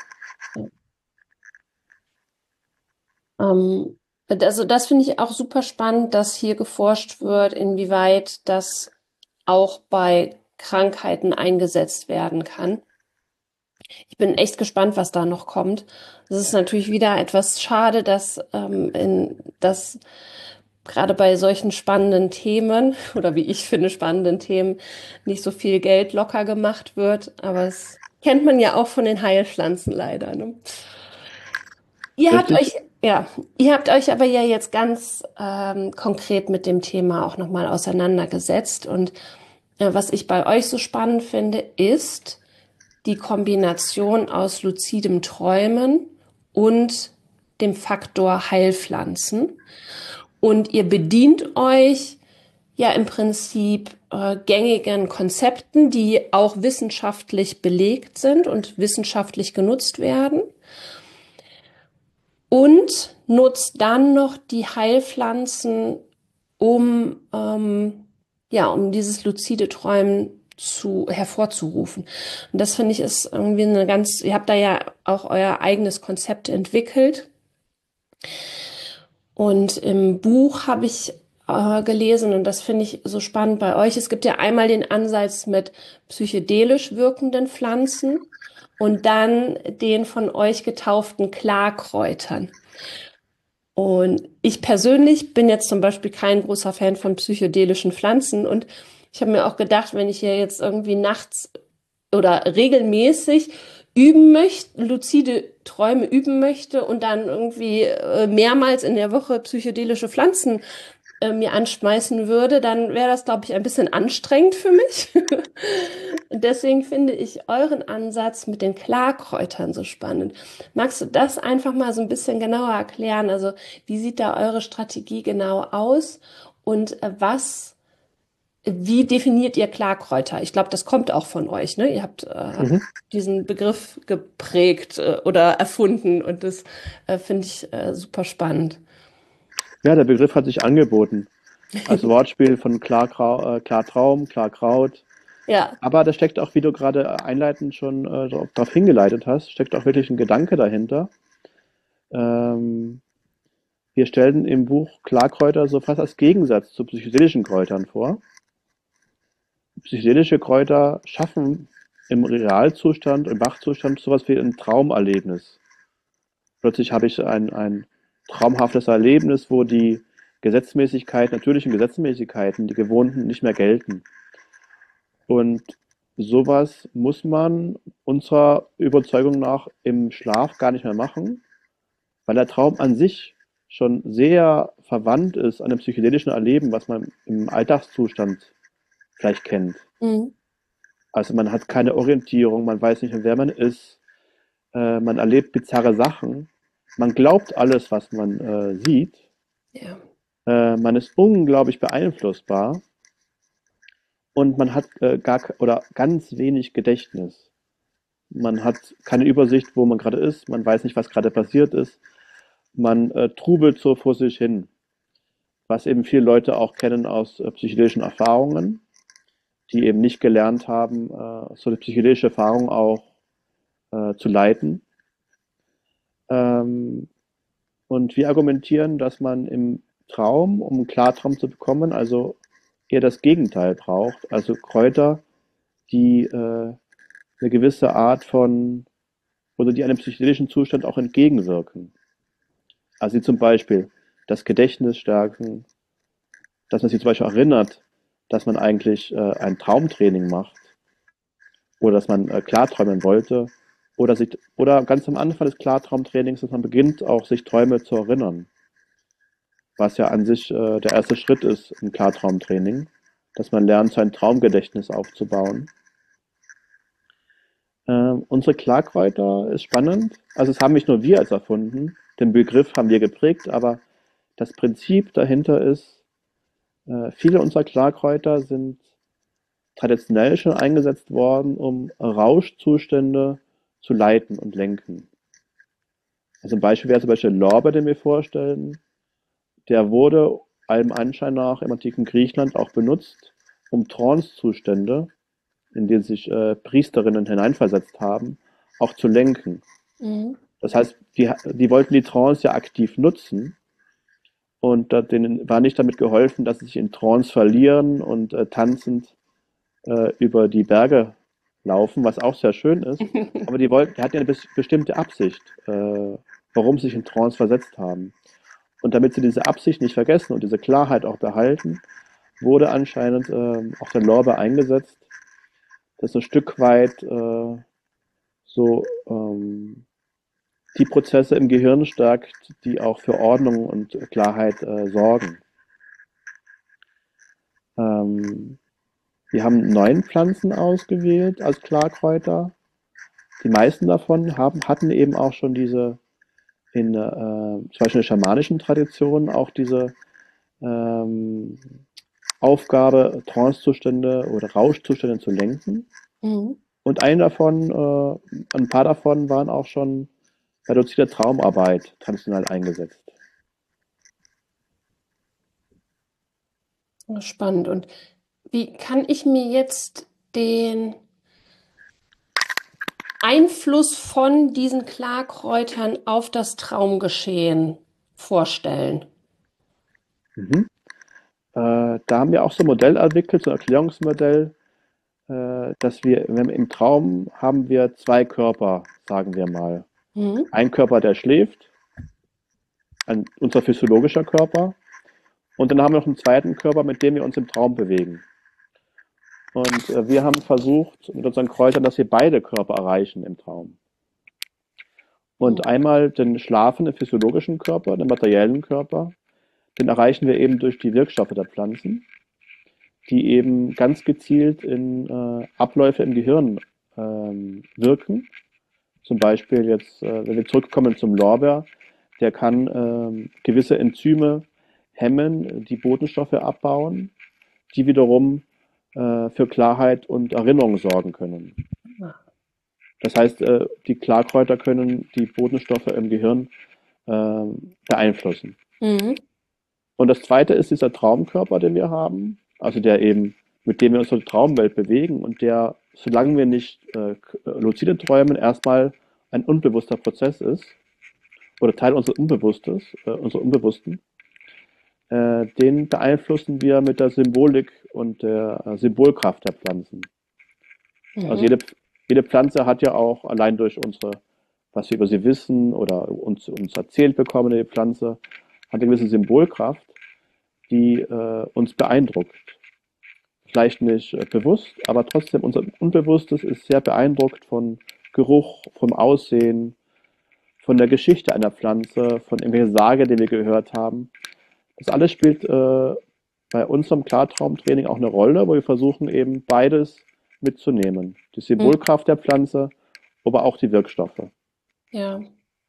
Ähm, also das finde ich auch super spannend, dass hier geforscht wird, inwieweit das auch bei Krankheiten eingesetzt werden kann. Ich bin echt gespannt, was da noch kommt. Es ist natürlich wieder etwas schade, dass, ähm, in, dass gerade bei solchen spannenden Themen oder wie ich finde spannenden Themen nicht so viel Geld locker gemacht wird. Aber es kennt man ja auch von den Heilpflanzen leider, ne? Ihr habt Richtig. euch, ja, ihr habt euch aber ja jetzt ganz ähm, konkret mit dem Thema auch nochmal auseinandergesetzt. Und äh, was ich bei euch so spannend finde, ist die Kombination aus luzidem Träumen und dem Faktor Heilpflanzen. Und ihr bedient euch ja im Prinzip äh, gängigen Konzepten, die auch wissenschaftlich belegt sind und wissenschaftlich genutzt werden. Und nutzt dann noch die Heilpflanzen, um, ähm, ja, um dieses luzide Träumen zu, hervorzurufen. Und das finde ich ist irgendwie eine ganz, ihr habt da ja auch euer eigenes Konzept entwickelt. Und im Buch habe ich äh, gelesen, und das finde ich so spannend bei euch. Es gibt ja einmal den Ansatz mit psychedelisch wirkenden Pflanzen und dann den von euch getauften Klarkräutern. Und ich persönlich bin jetzt zum Beispiel kein großer Fan von psychedelischen Pflanzen. Und ich habe mir auch gedacht, wenn ich hier jetzt irgendwie nachts oder regelmäßig üben möchte, luzide Träume üben möchte und dann irgendwie äh, mehrmals in der Woche psychedelische Pflanzen äh, mir anschmeißen würde, dann wäre das, glaube ich, ein bisschen anstrengend für mich. Und deswegen finde ich euren Ansatz mit den Klarkräutern so spannend. Magst du das einfach mal so ein bisschen genauer erklären? Also, wie sieht da eure Strategie genau aus? Und äh, was, wie definiert ihr Klarkräuter? Ich glaube, das kommt auch von euch, ne? Ihr habt äh, Mhm. diesen Begriff geprägt äh, oder erfunden und das äh, finde ich äh, super spannend. Ja, der Begriff hat sich angeboten. Als Wortspiel von Klargrau, äh, Klartraum, Klarkraut. Ja. Aber da steckt auch, wie du gerade einleitend schon äh, darauf hingeleitet hast, steckt auch wirklich ein Gedanke dahinter. Ähm, wir stellen im Buch Klarkräuter so fast als Gegensatz zu psychedelischen Kräutern vor. Psychedelische Kräuter schaffen im Realzustand, im Wachzustand sowas wie ein Traumerlebnis. Plötzlich habe ich ein, ein traumhaftes Erlebnis, wo die Gesetzmäßigkeit, natürlichen Gesetzmäßigkeiten, die gewohnten, nicht mehr gelten. Und sowas muss man unserer Überzeugung nach im Schlaf gar nicht mehr machen, weil der Traum an sich schon sehr verwandt ist an dem psychedelischen Erleben, was man im Alltagszustand vielleicht kennt. Mhm. Also man hat keine Orientierung, man weiß nicht mehr, wer man ist, äh, man erlebt bizarre Sachen, man glaubt alles, was man äh, sieht, Ja. äh, man ist unglaublich beeinflussbar und man hat äh, gar oder ganz wenig Gedächtnis. Man hat keine Übersicht, wo man gerade ist, man weiß nicht, was gerade passiert ist, man äh, trubelt so vor sich hin, was eben viele Leute auch kennen aus äh, psychedelischen Erfahrungen, die eben nicht gelernt haben, äh, so eine psychedelische Erfahrung auch äh, zu leiten. Ähm, und wir argumentieren, dass man im Traum, um einen Klartraum zu bekommen, also eher das Gegenteil braucht. Also Kräuter, die äh, eine gewisse Art von, oder die einem psychedelischen Zustand auch entgegenwirken. Also sie zum Beispiel das Gedächtnis stärken, dass man sich zum Beispiel erinnert, dass man eigentlich äh, ein Traumtraining macht oder dass man äh, klarträumen wollte oder, sich, oder ganz am Anfang des Klartraumtrainings, dass man beginnt, auch sich Träume zu erinnern, was ja an sich äh, der erste Schritt ist im Klartraumtraining, dass man lernt, sein Traumgedächtnis aufzubauen. Ähm, unsere Klarkräuter ist spannend. Also es haben nicht nur wir als erfunden, den Begriff haben wir geprägt, aber das Prinzip dahinter ist, äh, viele unserer Klarkräuter sind traditionell schon eingesetzt worden, um Rauschzustände zu leiten und lenken. Also ein Beispiel wäre zum Beispiel Lorbeer, den wir vorstellen. Der wurde allem Anschein nach im antiken Griechenland auch benutzt, um Trance-Zustände, in denen sich äh, Priesterinnen hineinversetzt haben, auch zu lenken. Mhm. Das heißt, die, die wollten die Trance ja aktiv nutzen und da, denen war nicht damit geholfen, dass sie sich in Trance verlieren und äh, tanzend äh, über die Berge laufen, was auch sehr schön ist. Aber die wollten, die hatten ja eine bes- bestimmte Absicht, äh, warum sie sich in Trance versetzt haben. Und damit sie diese Absicht nicht vergessen und diese Klarheit auch behalten, wurde anscheinend äh, auch der Lorbeer eingesetzt, das ein Stück weit äh, so ähm, die Prozesse im Gehirn stärkt, die auch für Ordnung und Klarheit äh, sorgen. Ähm, wir haben neun Pflanzen ausgewählt als Klarkräuter. Die meisten davon haben, hatten eben auch schon diese, in äh, zum Beispiel in der schamanischen Tradition, auch diese ähm, Aufgabe, Trancezustände oder Rauschzustände zu lenken. Mhm. Und ein davon, äh, ein paar davon waren auch schon bei luzida Traumarbeit traditionell eingesetzt. Spannend. Und wie kann ich mir jetzt den Einfluss von diesen Klarkräutern auf das Traumgeschehen vorstellen? Mhm. Äh, da haben wir auch so ein Modell entwickelt, so ein Erklärungsmodell, äh, dass wir, wenn wir im Traum haben wir zwei Körper, sagen wir mal. Mhm. Ein Körper, der schläft, ein, unser physiologischer Körper, und dann haben wir noch einen zweiten Körper, mit dem wir uns im Traum bewegen. Und äh, wir haben versucht mit unseren Kräutern, dass wir beide Körper erreichen im Traum. Und einmal den schlafenden physiologischen Körper, den materiellen Körper, den erreichen wir eben durch die Wirkstoffe der Pflanzen, die eben ganz gezielt in äh, Abläufe im Gehirn ähm, wirken. Zum Beispiel jetzt, äh, wenn wir zurückkommen zum Lorbeer, der kann ähm, gewisse Enzyme hemmen, die Botenstoffe abbauen, die wiederum äh, für Klarheit und Erinnerung sorgen können. Das heißt, äh, die Klarkräuter können die Botenstoffe im Gehirn äh, beeinflussen. Mhm. Und das zweite ist dieser Traumkörper, den wir haben, also der eben, mit dem wir uns in der Traumwelt bewegen und der, solange wir nicht äh, luzide träumen, erstmal ein unbewusster Prozess ist oder Teil unseres Unbewusstes, äh, unserer Unbewussten. Äh, den beeinflussen wir mit der Symbolik und der äh, Symbolkraft der Pflanzen. Mhm. Also jede, jede Pflanze hat ja auch allein durch unsere, was wir über sie wissen oder uns, uns erzählt bekommen, die Pflanze, hat eine gewisse Symbolkraft, die äh, uns beeindruckt. Vielleicht nicht äh, bewusst, aber trotzdem unser Unbewusstes ist sehr beeindruckt von Geruch, vom Aussehen, von der Geschichte einer Pflanze, von irgendwelchen Sage, die wir gehört haben. Das alles spielt äh, bei unserem Klartraumtraining auch eine Rolle, wo wir versuchen eben beides mitzunehmen. Die Symbolkraft der Pflanze, aber auch die Wirkstoffe. Ja.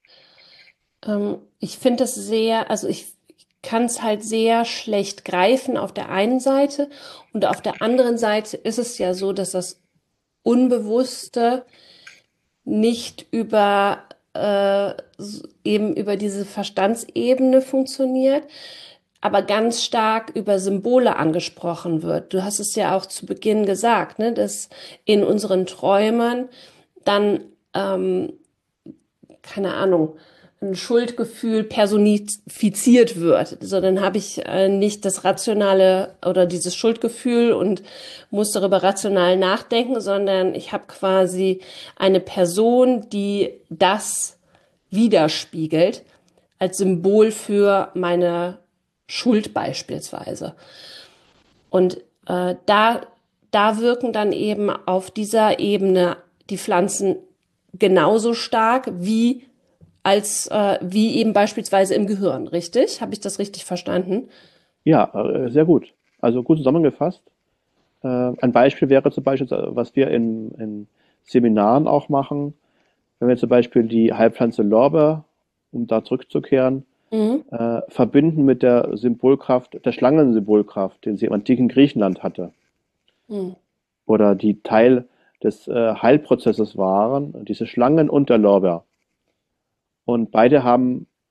Ähm, ich finde es sehr, also ich kann es halt sehr schlecht greifen auf der einen Seite und auf der anderen Seite ist es ja so, dass das Unbewusste nicht über äh, s- eben über diese Verstandsebene funktioniert, aber ganz stark über Symbole angesprochen wird. Du hast es ja auch zu Beginn gesagt, ne, dass in unseren Träumen dann ähm, keine Ahnung, ein Schuldgefühl personifiziert wird. So, dann habe ich äh, nicht das rationale oder dieses Schuldgefühl und muss darüber rational nachdenken, sondern ich habe quasi eine Person, die das widerspiegelt als Symbol für meine Schuld beispielsweise. Und äh, da, da wirken dann eben auf dieser Ebene die Pflanzen genauso stark wie als äh, wie eben beispielsweise im Gehirn, richtig? Habe ich das richtig verstanden? Ja, äh, sehr gut. Also gut zusammengefasst. Äh, ein Beispiel wäre zum Beispiel, äh, was wir in, in Seminaren auch machen, wenn wir zum Beispiel die Heilpflanze Lorbeer, um da zurückzukehren, Mhm. äh, verbinden mit der Symbolkraft, der Schlangensymbolkraft, den sie im antiken Griechenland hatte. Mhm. Oder die Teil des äh, Heilprozesses waren, diese Schlangen und der Lorbeer. Und beide haben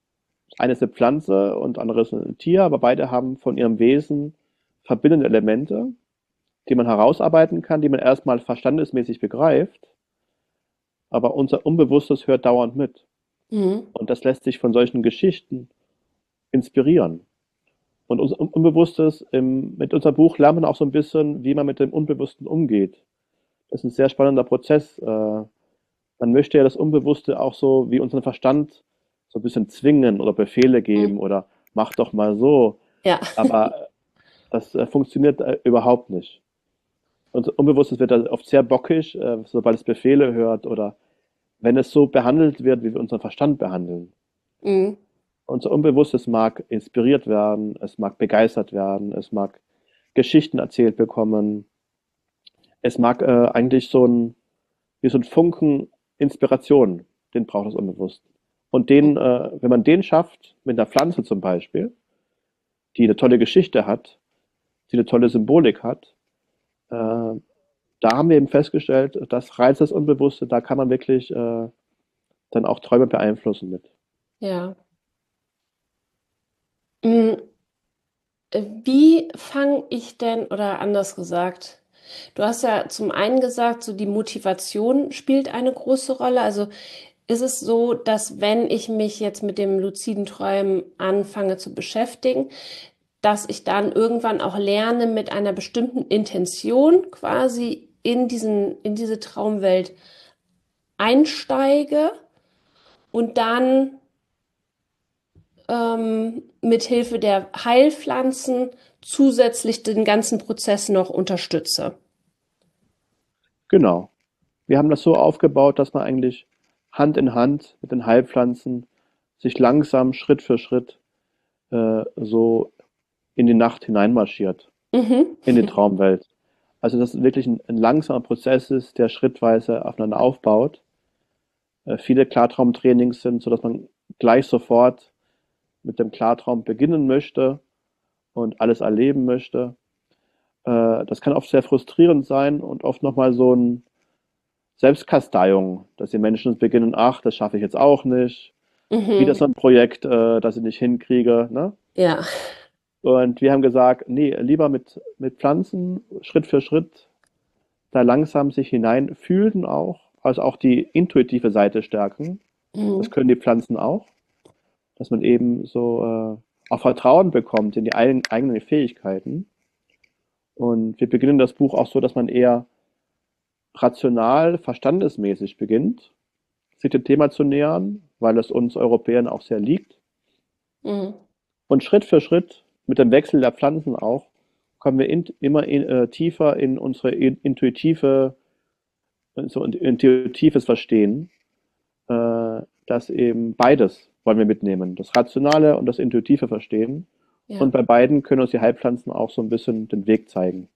Eine ist eine Pflanze und andere ist ein Tier, aber beide haben von ihrem Wesen verbindende Elemente, die man herausarbeiten kann, die man erstmal verstandesmäßig begreift, aber unser Unbewusstes hört dauernd mit. Mhm. Und das lässt sich von solchen Geschichten inspirieren. Und unser Unbewusstes, im, mit unserem Buch lernt man auch so ein bisschen, wie man mit dem Unbewussten umgeht. Das ist ein sehr spannender Prozess. Äh, man möchte ja das Unbewusste auch so wie unseren Verstand so ein bisschen zwingen oder Befehle Mhm. geben oder mach doch mal so. Ja. Aber das äh, funktioniert äh, überhaupt nicht. Unser Unbewusstes wird da oft sehr bockig, äh, sobald es Befehle hört oder wenn es so behandelt wird, wie wir unseren Verstand behandeln. Mhm. Unser Unbewusstes mag inspiriert werden, es mag begeistert werden, es mag Geschichten erzählt bekommen, es mag äh, eigentlich so ein, wie so ein Funken Inspiration, den braucht das Unbewusst. Und den, äh, wenn man den schafft, mit einer Pflanze zum Beispiel, die eine tolle Geschichte hat, die eine tolle Symbolik hat, äh, da haben wir eben festgestellt, das reizt das Unbewusste, da kann man wirklich äh, dann auch Träume beeinflussen mit. Ja. Mm, Wie fange ich denn, oder anders gesagt, du hast ja zum einen gesagt, so die Motivation spielt eine große Rolle. Also ist es so, dass wenn ich mich jetzt mit dem luziden Träumen anfange zu beschäftigen, dass ich dann irgendwann auch lerne, mit einer bestimmten Intention quasi in diesen, in diese Traumwelt einsteige und dann ähm, mit Hilfe der Heilpflanzen zusätzlich den ganzen Prozess noch unterstütze. Genau. Wir haben das so aufgebaut, dass man eigentlich Hand in Hand mit den Heilpflanzen sich langsam Schritt für Schritt äh, so in die Nacht hineinmarschiert, Mhm. in die Traumwelt. Also dass es wirklich ein, ein langsamer Prozess ist, der schrittweise aufeinander aufbaut. Äh, viele Klartraumtrainings sind so, dass man gleich sofort mit dem Klartraum beginnen möchte und alles erleben möchte. Äh, das kann oft sehr frustrierend sein und oft nochmal so ein Selbstkasteiung, dass die Menschen beginnen, ach, das schaffe ich jetzt auch nicht. Wieder Mhm. so ein Projekt, äh, das ich nicht hinkriege. Ne? Ja. Und wir haben gesagt, nee, lieber mit, mit Pflanzen, Schritt für Schritt, da langsam sich hineinfühlen auch, also auch die intuitive Seite stärken. Das Mhm. können die Pflanzen auch, dass man eben so äh, auch Vertrauen bekommt in die eigen, eigenen Fähigkeiten. Und wir beginnen das Buch auch so, dass man eher rational, verstandesmäßig beginnt, sich dem Thema zu nähern, weil es uns Europäern auch sehr liegt. Mhm. Und Schritt für Schritt, mit dem Wechsel der Pflanzen auch, kommen wir in, immer in, äh, tiefer in unsere in, intuitive, so ein intuitives Verstehen, äh, dass eben beides wollen wir mitnehmen, das Rationale und das intuitive Verstehen. Und Ja. bei beiden können uns die Heilpflanzen auch so ein bisschen den Weg zeigen.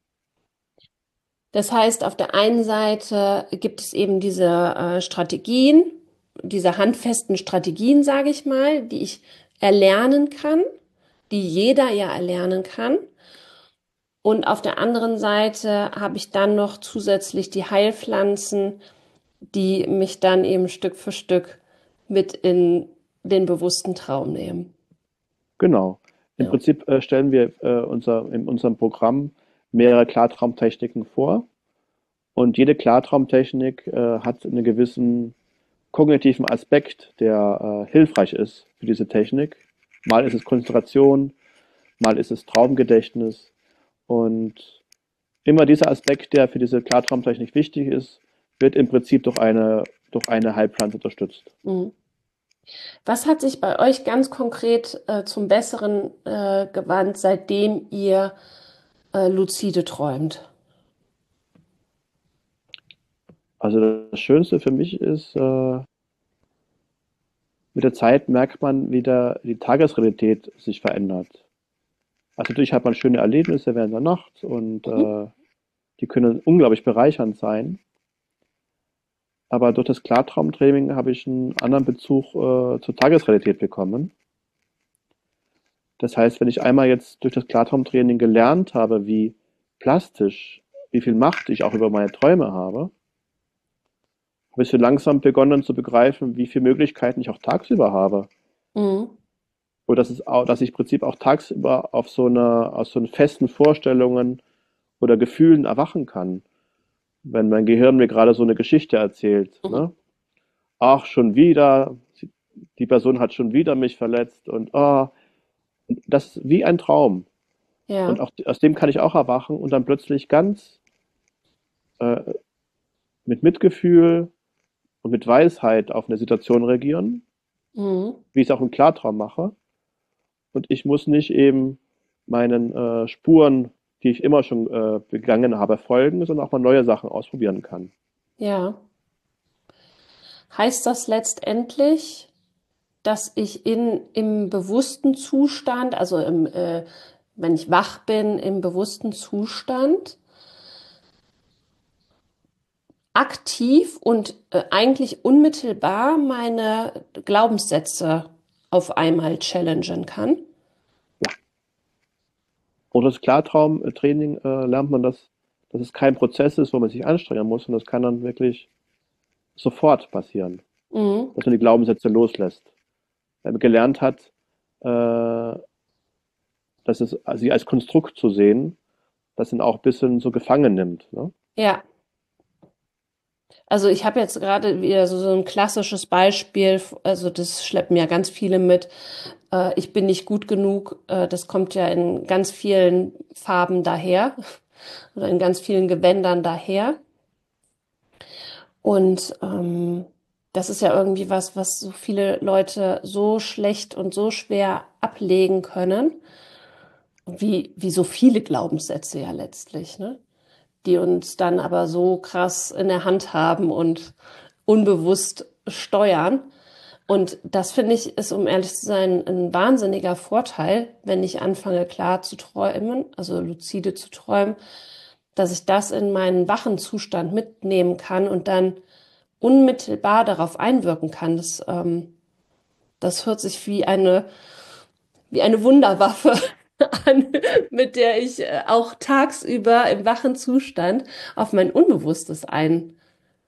Das heißt, auf der einen Seite gibt es eben diese äh, Strategien, diese handfesten Strategien, sage ich mal, die ich erlernen kann, die jeder ja erlernen kann. Und auf der anderen Seite habe ich dann noch zusätzlich die Heilpflanzen, die mich dann eben Stück für Stück mit in den bewussten Traum nehmen. Genau. Im Ja. Prinzip äh, stellen wir äh, unser, in unserem Programm mehrere Klartraumtechniken vor. Und jede Klartraumtechnik äh, hat einen gewissen kognitiven Aspekt, der äh, hilfreich ist für diese Technik. Mal ist es Konzentration, mal ist es Traumgedächtnis. Und immer dieser Aspekt, der für diese Klartraumtechnik wichtig ist, wird im Prinzip durch eine, durch eine Heilpflanze unterstützt. Mhm. Was hat sich bei euch ganz konkret äh, zum Besseren äh, gewandt, seitdem ihr äh, lucide träumt? Also das Schönste für mich ist, äh, mit der Zeit merkt man, wie der, die Tagesrealität sich verändert. Also natürlich hat man schöne Erlebnisse während der Nacht und Mhm. äh, die können unglaublich bereichernd sein. Aber durch das Klartraumtraining habe ich einen anderen Bezug äh, zur Tagesrealität bekommen. Das heißt, wenn ich einmal jetzt durch das Klartraumtraining gelernt habe, wie plastisch, wie viel Macht ich auch über meine Träume habe, habe ich so langsam begonnen zu begreifen, wie viele Möglichkeiten ich auch tagsüber habe. Mhm. Oder dass es auch, dass ich im Prinzip auch tagsüber auf so eine, aus so einen festen Vorstellungen oder Gefühlen erwachen kann, wenn mein Gehirn mir gerade so eine Geschichte erzählt, Mhm. ne? Ach, schon wieder, die Person hat schon wieder mich verletzt und ah, das ist wie ein Traum. Und Ja. auch aus dem kann ich auch erwachen und dann plötzlich ganz äh, mit Mitgefühl und mit Weisheit auf eine Situation reagieren, Mhm. wie ich es auch im Klartraum mache. Und ich muss nicht eben meinen äh, Spuren, die ich immer schon äh, begangen habe, folgen, sondern auch mal neue Sachen ausprobieren kann. Ja. Heißt das letztendlich, dass ich in, im bewussten Zustand, also im, äh, wenn ich wach bin, im bewussten Zustand, aktiv und äh, eigentlich unmittelbar meine Glaubenssätze auf einmal challengen kann? Ja. Und das Klartraumtraining äh, lernt man, dass, dass es kein Prozess ist, wo man sich anstrengen muss, und das kann dann wirklich sofort passieren, Mhm. dass man die Glaubenssätze loslässt. Weil man gelernt hat, äh, dass es sie als Konstrukt zu sehen, das ihn auch ein bisschen so gefangen nimmt. Ne? Ja. Also ich habe jetzt gerade wieder so, so ein klassisches Beispiel, also das schleppen ja ganz viele mit. Äh, ich bin nicht gut genug. Äh, das kommt ja in ganz vielen Farben daher oder in ganz vielen Gewändern daher. Und ähm, das ist ja irgendwie was, was so viele Leute so schlecht und so schwer ablegen können, wie, wie so viele Glaubenssätze ja letztlich, ne? Die uns dann aber so krass in der Hand haben und unbewusst steuern. Und das finde ich, ist, um ehrlich zu sein, ein wahnsinniger Vorteil, wenn ich anfange klar zu träumen, also lucide zu träumen, dass ich das in meinen wachen Zustand mitnehmen kann und dann unmittelbar darauf einwirken kann. Das, ähm, das hört sich wie eine, wie eine Wunderwaffe an, mit der ich äh, auch tagsüber im wachen Zustand auf mein Unbewusstes einwirken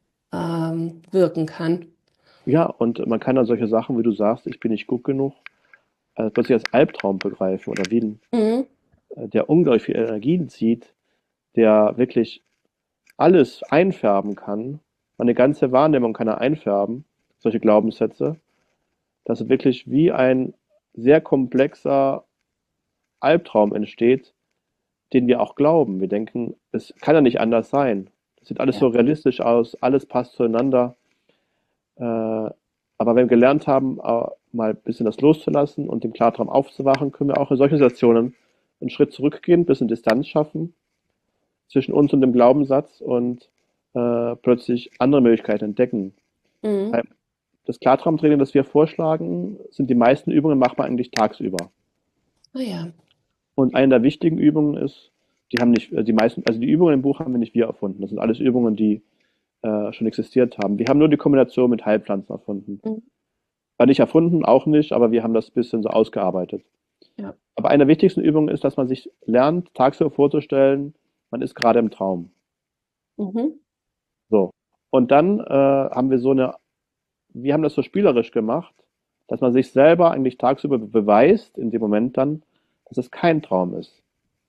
ähm, wirken kann. Ja, und man kann dann solche Sachen, wie du sagst, ich bin nicht gut genug, äh, plötzlich als Albtraum begreifen oder wie ein, Mhm. äh, der unglaublich viel Energien zieht, der wirklich alles einfärben kann. Meine ganze Wahrnehmung kann er einfärben, solche Glaubenssätze. Dass wirklich wie ein sehr komplexer Albtraum entsteht, den wir auch glauben. Wir denken, es kann ja nicht anders sein. Das sieht alles Ja. so realistisch aus, alles passt zueinander. Äh, aber wenn wir gelernt haben, äh, mal ein bisschen das loszulassen und dem Klartraum aufzuwachen, können wir auch in solchen Situationen einen Schritt zurückgehen, ein bisschen Distanz schaffen zwischen uns und dem Glaubenssatz und äh, plötzlich andere Möglichkeiten entdecken. Mhm. Das Klartraumtraining, das wir vorschlagen, sind die meisten Übungen machbar eigentlich tagsüber. Ah ja. Und eine der wichtigen Übungen ist, die haben nicht, die meisten, also die Übungen im Buch haben wir nicht wir erfunden. Das sind alles Übungen, die äh, schon existiert haben. Wir haben nur die Kombination mit Heilpflanzen erfunden. Mhm. War nicht erfunden, auch nicht, aber wir haben das ein bisschen so ausgearbeitet. Ja. Aber eine der wichtigsten Übungen ist, dass man sich lernt, tagsüber vorzustellen, man ist gerade im Traum. Mhm. So. Und dann äh, haben wir so eine, wir haben das so spielerisch gemacht, dass man sich selber eigentlich tagsüber beweist, in dem Moment dann, dass es kein Traum ist.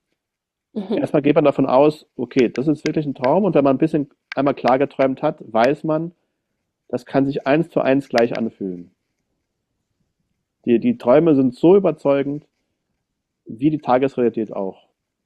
Mhm. Erstmal geht man davon aus, okay, das ist wirklich ein Traum, und wenn man ein bisschen einmal klar geträumt hat, weiß man, das kann sich eins zu eins gleich anfühlen. Die, die Träume sind so überzeugend, wie die Tagesrealität auch.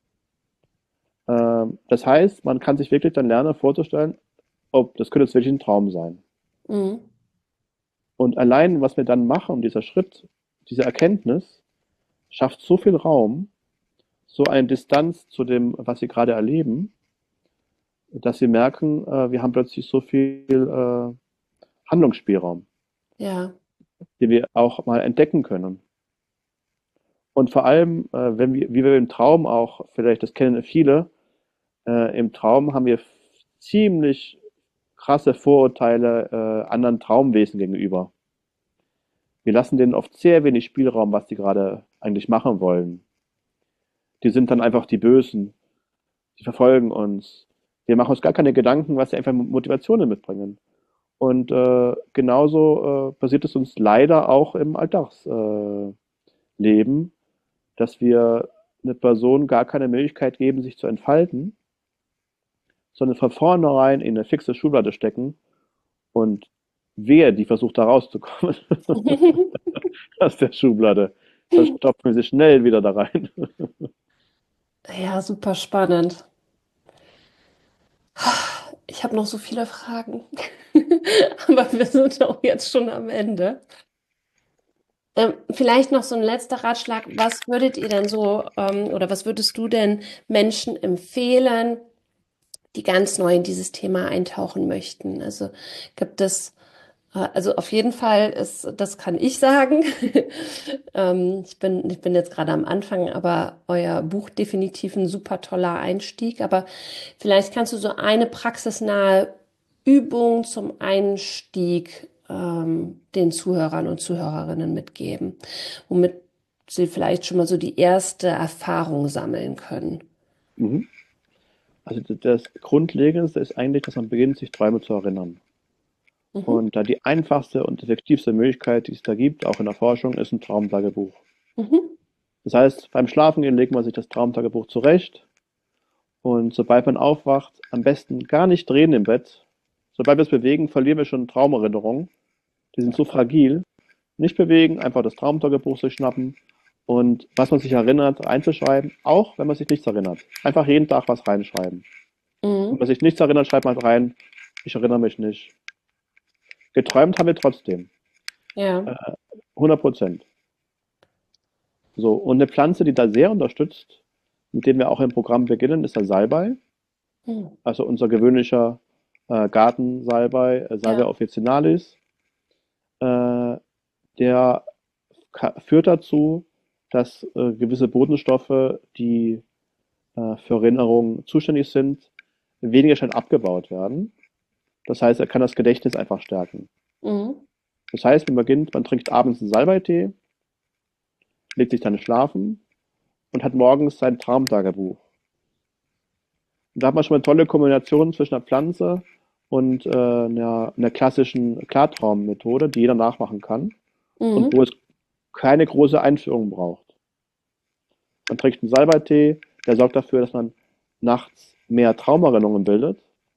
Ähm, das heißt, man kann sich wirklich dann lernen vorzustellen, ob das könnte jetzt wirklich ein Traum sein. Mhm. Und allein, was wir dann machen, dieser Schritt, diese Erkenntnis, schafft so viel Raum, so eine Distanz zu dem, was sie gerade erleben, dass sie merken, äh, wir haben plötzlich so viel äh, Handlungsspielraum, Ja. den wir auch mal entdecken können. Und vor allem, äh, wenn wir, wie wir im Traum auch, vielleicht das kennen viele, äh, im Traum haben wir ziemlich krasse Vorurteile äh, anderen Traumwesen gegenüber. Wir lassen denen oft sehr wenig Spielraum, was die gerade eigentlich machen wollen. Die sind dann einfach die Bösen, die verfolgen uns. Wir machen uns gar keine Gedanken, was sie einfach Motivationen mitbringen. Und äh, genauso äh, passiert es uns leider auch im Alltagsbereich. Äh, leben, dass wir eine Person gar keine Möglichkeit geben, sich zu entfalten, sondern von vornherein in eine fixe Schublade stecken und wehe, die versucht da rauszukommen aus der Schublade. Dann stopfen wir sie schnell wieder da rein. Ja, super spannend. Ich habe noch so viele Fragen, aber wir sind auch jetzt schon am Ende. Ähm, vielleicht noch so ein letzter Ratschlag. Was würdet ihr denn so, ähm, oder was würdest du denn Menschen empfehlen, die ganz neu in dieses Thema eintauchen möchten? Also gibt es, äh, also auf jeden Fall ist, das kann ich sagen. Ähm, ich bin, ich bin jetzt gerade am Anfang, aber euer Buch definitiv ein super toller Einstieg. Aber vielleicht kannst du so eine praxisnahe Übung zum Einstieg ähm, den Zuhörern und Zuhörerinnen mitgeben, womit sie vielleicht schon mal so die erste Erfahrung sammeln können. Mhm. Also das Grundlegendste ist eigentlich, dass man beginnt, sich Träume zu erinnern. Mhm. Und da die einfachste und effektivste Möglichkeit, die es da gibt, auch in der Forschung, ist ein Traumtagebuch. Mhm. Das heißt, beim Schlafengehen legt man sich das Traumtagebuch zurecht und sobald man aufwacht, am besten gar nicht drehen im Bett. Sobald wir es bewegen, verlieren wir schon Traumerinnerungen. Die sind so fragil. Nicht bewegen, einfach das Traumtagebuch sich schnappen und was man sich erinnert, einzuschreiben, auch wenn man sich nichts erinnert. Einfach jeden Tag was reinschreiben. Wenn Mhm. man sich nichts erinnert, schreibt man rein, ich erinnere mich nicht. Geträumt haben wir trotzdem. Ja. hundert Prozent. So, und eine Pflanze, die da sehr unterstützt, mit dem wir auch im Programm beginnen, ist der Salbei. Mhm. Also unser gewöhnlicher äh, Gartensalbei, äh, Salvia Ja. officinalis. Äh, der ka- führt dazu, dass äh, gewisse Botenstoffe, die äh, für Erinnerung zuständig sind, weniger schnell abgebaut werden. Das heißt, er kann das Gedächtnis einfach stärken. Mhm. Das heißt, man beginnt, man trinkt abends einen Salbeitee, legt sich dann schlafen und hat morgens sein Traumtagebuch. Und da hat man schon mal eine tolle Kombination zwischen einer Pflanze und äh, einer, einer klassischen Klartraummethode, die jeder nachmachen kann und Mhm. wo es keine große Einführung braucht. Man trinkt einen Salbeitee, der sorgt dafür, dass man nachts mehr Traumerinnerungen bildet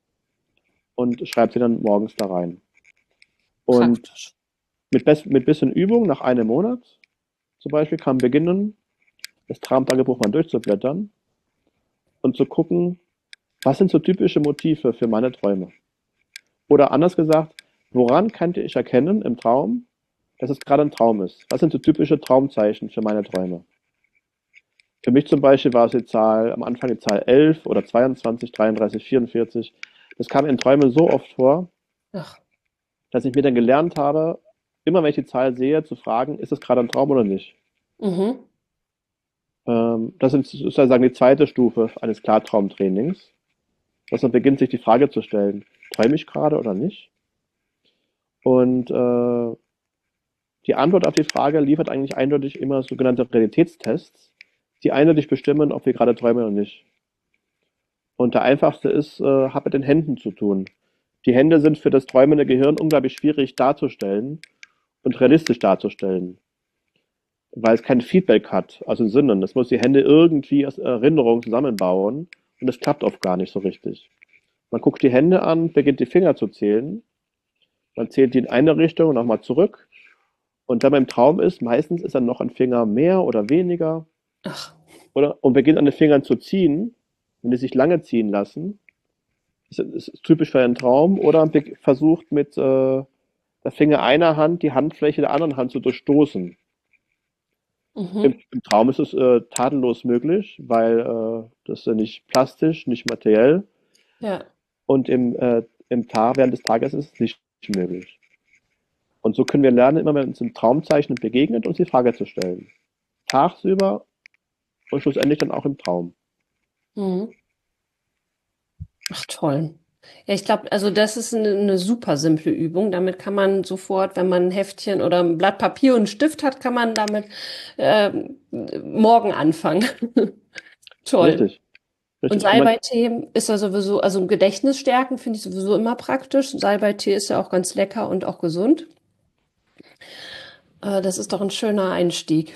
und schreibt sie dann morgens da rein. Und Praktisch. mit, best, mit bisschen Übung, nach einem Monat zum Beispiel, kann man beginnen, das Traumtagebuch mal durchzublättern und zu gucken, was sind so typische Motive für meine Träume? Oder anders gesagt, woran könnte ich erkennen im Traum, dass es gerade ein Traum ist? Was sind so typische Traumzeichen für meine Träume? Für mich zum Beispiel war es die Zahl, am Anfang die Zahl elf oder zweiundzwanzig, dreiunddreißig, vierundvierzig. Das kam in Träumen so oft vor, Ach. dass ich mir dann gelernt habe, immer wenn ich die Zahl sehe, zu fragen, ist es gerade ein Traum oder nicht? Mhm. Ähm, das ist sozusagen die zweite Stufe eines Klartraumtrainings, dass man beginnt, sich die Frage zu stellen, träume ich gerade oder nicht? Und äh, die Antwort auf die Frage liefert eigentlich eindeutig immer sogenannte Realitätstests, die eindeutig bestimmen, ob wir gerade träumen oder nicht. Und der einfachste ist, äh, hat mit den Händen zu tun. Die Hände sind für das träumende Gehirn unglaublich schwierig darzustellen und realistisch darzustellen, weil es kein Feedback hat, also im Sinne. Es muss die Hände irgendwie aus Erinnerung zusammenbauen und das klappt oft gar nicht so richtig. Man guckt die Hände an, beginnt die Finger zu zählen, man zählt die in eine Richtung und nochmal zurück. Und wenn man im Traum ist, meistens ist dann noch ein Finger mehr oder weniger. Ach. Oder, und beginnt an den Fingern zu ziehen, wenn die sich lange ziehen lassen. Das ist typisch für einen Traum. Oder be- versucht mit äh, der Finger einer Hand die Handfläche der anderen Hand zu durchstoßen. Im, Mhm. im Traum ist es äh, tadellos möglich, weil äh, das ist ja nicht plastisch, nicht materiell. Ja. Und im, äh, im Tag, während des Tages ist es nicht möglich. Und so können wir lernen, immer wenn uns ein Traumzeichen begegnet, uns die Frage zu stellen. Tagsüber und schlussendlich dann auch im Traum. Mhm. Ach, toll. Ja, ich glaube, also das ist eine, eine super simple Übung. Damit kann man sofort, wenn man ein Heftchen oder ein Blatt Papier und einen Stift hat, kann man damit ähm, morgen anfangen. Toll. Richtig, Und richtig. Und man, Salbeitee ist ja sowieso, also Gedächtnis stärken finde ich sowieso immer praktisch. Salbeitee ist ja auch ganz lecker und auch gesund. Äh, das ist doch ein schöner Einstieg.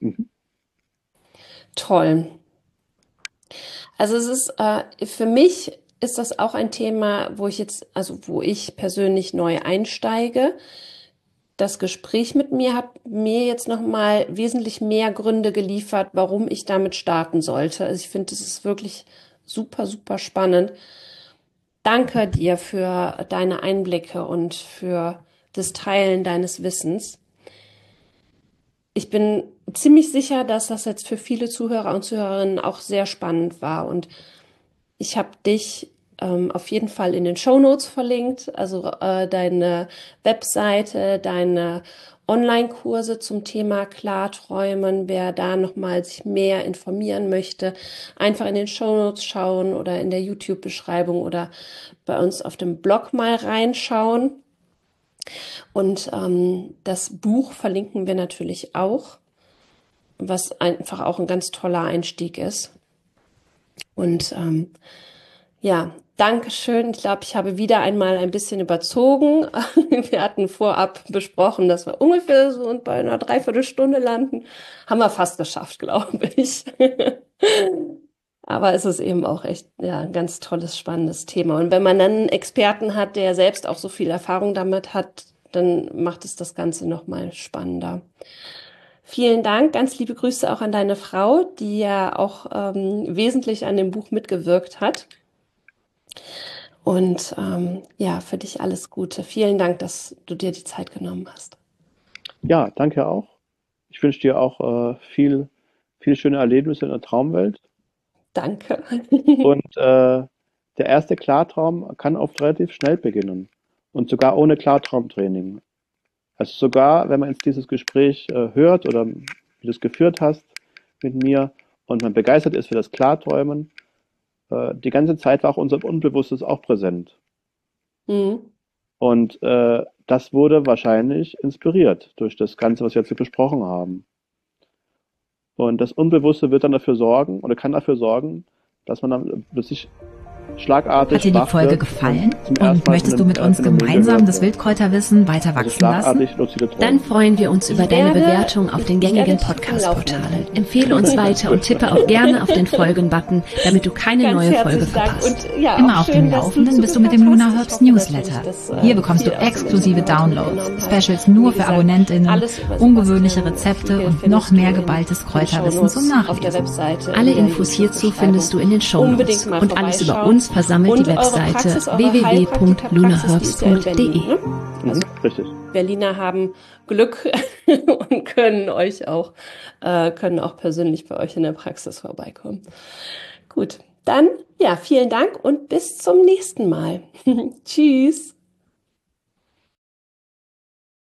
Mhm. Toll. Also es ist äh, für mich ist das auch ein Thema, wo ich jetzt, also wo ich persönlich neu einsteige. Das Gespräch mit mir hat mir jetzt noch mal wesentlich mehr Gründe geliefert, warum ich damit starten sollte. Also ich finde, es ist wirklich super, super spannend. Danke dir für deine Einblicke und für das Teilen deines Wissens. Ich bin ziemlich sicher, dass das jetzt für viele Zuhörer und Zuhörerinnen auch sehr spannend war. Und ich habe dich ähm, auf jeden Fall in den Shownotes verlinkt, also äh, deine Webseite, deine Online-Kurse zum Thema Klarträumen. Wer da nochmal sich mehr informieren möchte, einfach in den Shownotes schauen oder in der YouTube-Beschreibung oder bei uns auf dem Blog mal reinschauen. Und ähm, das Buch verlinken wir natürlich auch, was einfach auch ein ganz toller Einstieg ist. Und ähm, ja, danke schön. Ich glaube, ich habe wieder einmal ein bisschen überzogen. Wir hatten vorab besprochen, dass wir ungefähr so und bei einer Dreiviertelstunde landen. Haben wir fast geschafft, glaube ich. Aber es ist eben auch echt ja, ein ganz tolles, spannendes Thema. Und wenn man dann einen Experten hat, der selbst auch so viel Erfahrung damit hat, dann macht es das Ganze nochmal spannender. Vielen Dank, ganz liebe Grüße auch an deine Frau, die ja auch ähm, wesentlich an dem Buch mitgewirkt hat. Und ähm, ja, für dich alles Gute. Vielen Dank, dass du dir die Zeit genommen hast. Ja, danke auch. Ich wünsche dir auch äh, viel, viel schöne Erlebnisse in der Traumwelt. Danke. Und äh, der erste Klartraum kann oft relativ schnell beginnen und sogar ohne Klartraumtraining. Also sogar, wenn man jetzt dieses Gespräch äh, hört oder wie du es geführt hast mit mir und man begeistert ist für das Klarträumen, äh, die ganze Zeit war auch unser Unbewusstes auch präsent. Mhm. Und äh, das wurde wahrscheinlich inspiriert durch das Ganze, was wir jetzt besprochen haben. Und das Unbewusste wird dann dafür sorgen oder kann dafür sorgen, dass man dann plötzlich schlagartig Hat dir die wach Folge wird gefallen zum ersten und Mal möchtest von du einem, mit äh, uns Phänomen gemeinsam gehört das wird. Wildkräuterwissen weiter Also wachsen lassen? schlagartig luzide Dann Träume. freuen wir uns über Ich deine werde- Bewertung auf den ich gängigen werde dich Podcast-Portalen. Empfehle uns weiter und tippe auch gerne auf den Folgen-Button, damit du keine Ganz neue Folge herzlichen Dank verpasst. und ja, Immer auch auf schön, dem dass Laufenden du bist du mit dem zugehört Luna hast. Herbst Ich hoffe Newsletter. natürlich, dass, äh, Hier bekommst du viel aus dem exklusive Interview Downloads, mitgenommen hast. Specials nur Wie für gesagt, AbonnentInnen, alles über ungewöhnliche Sebastian Rezepte Fiegel und findest noch du mehr in geballtes den Kräuterwissen zum Shownotes auf der Nachlesen. Webseite. Alle in der Infos hierzu YouTube-Beschreibung. findest du in den Shownotes. Unbedingt mal Und alles über vorbeischauen. uns versammelt Und die eure Webseite Praxis, eure w w w punkt luna Heilpraktikerpraxis, die herbst ist ja in punkt Berlin, de. ne? Mhm, richtig. Berliner haben Glück und können euch auch, äh, können auch persönlich bei euch in der Praxis vorbeikommen. Gut, dann ja, vielen Dank und bis zum nächsten Mal. Tschüss.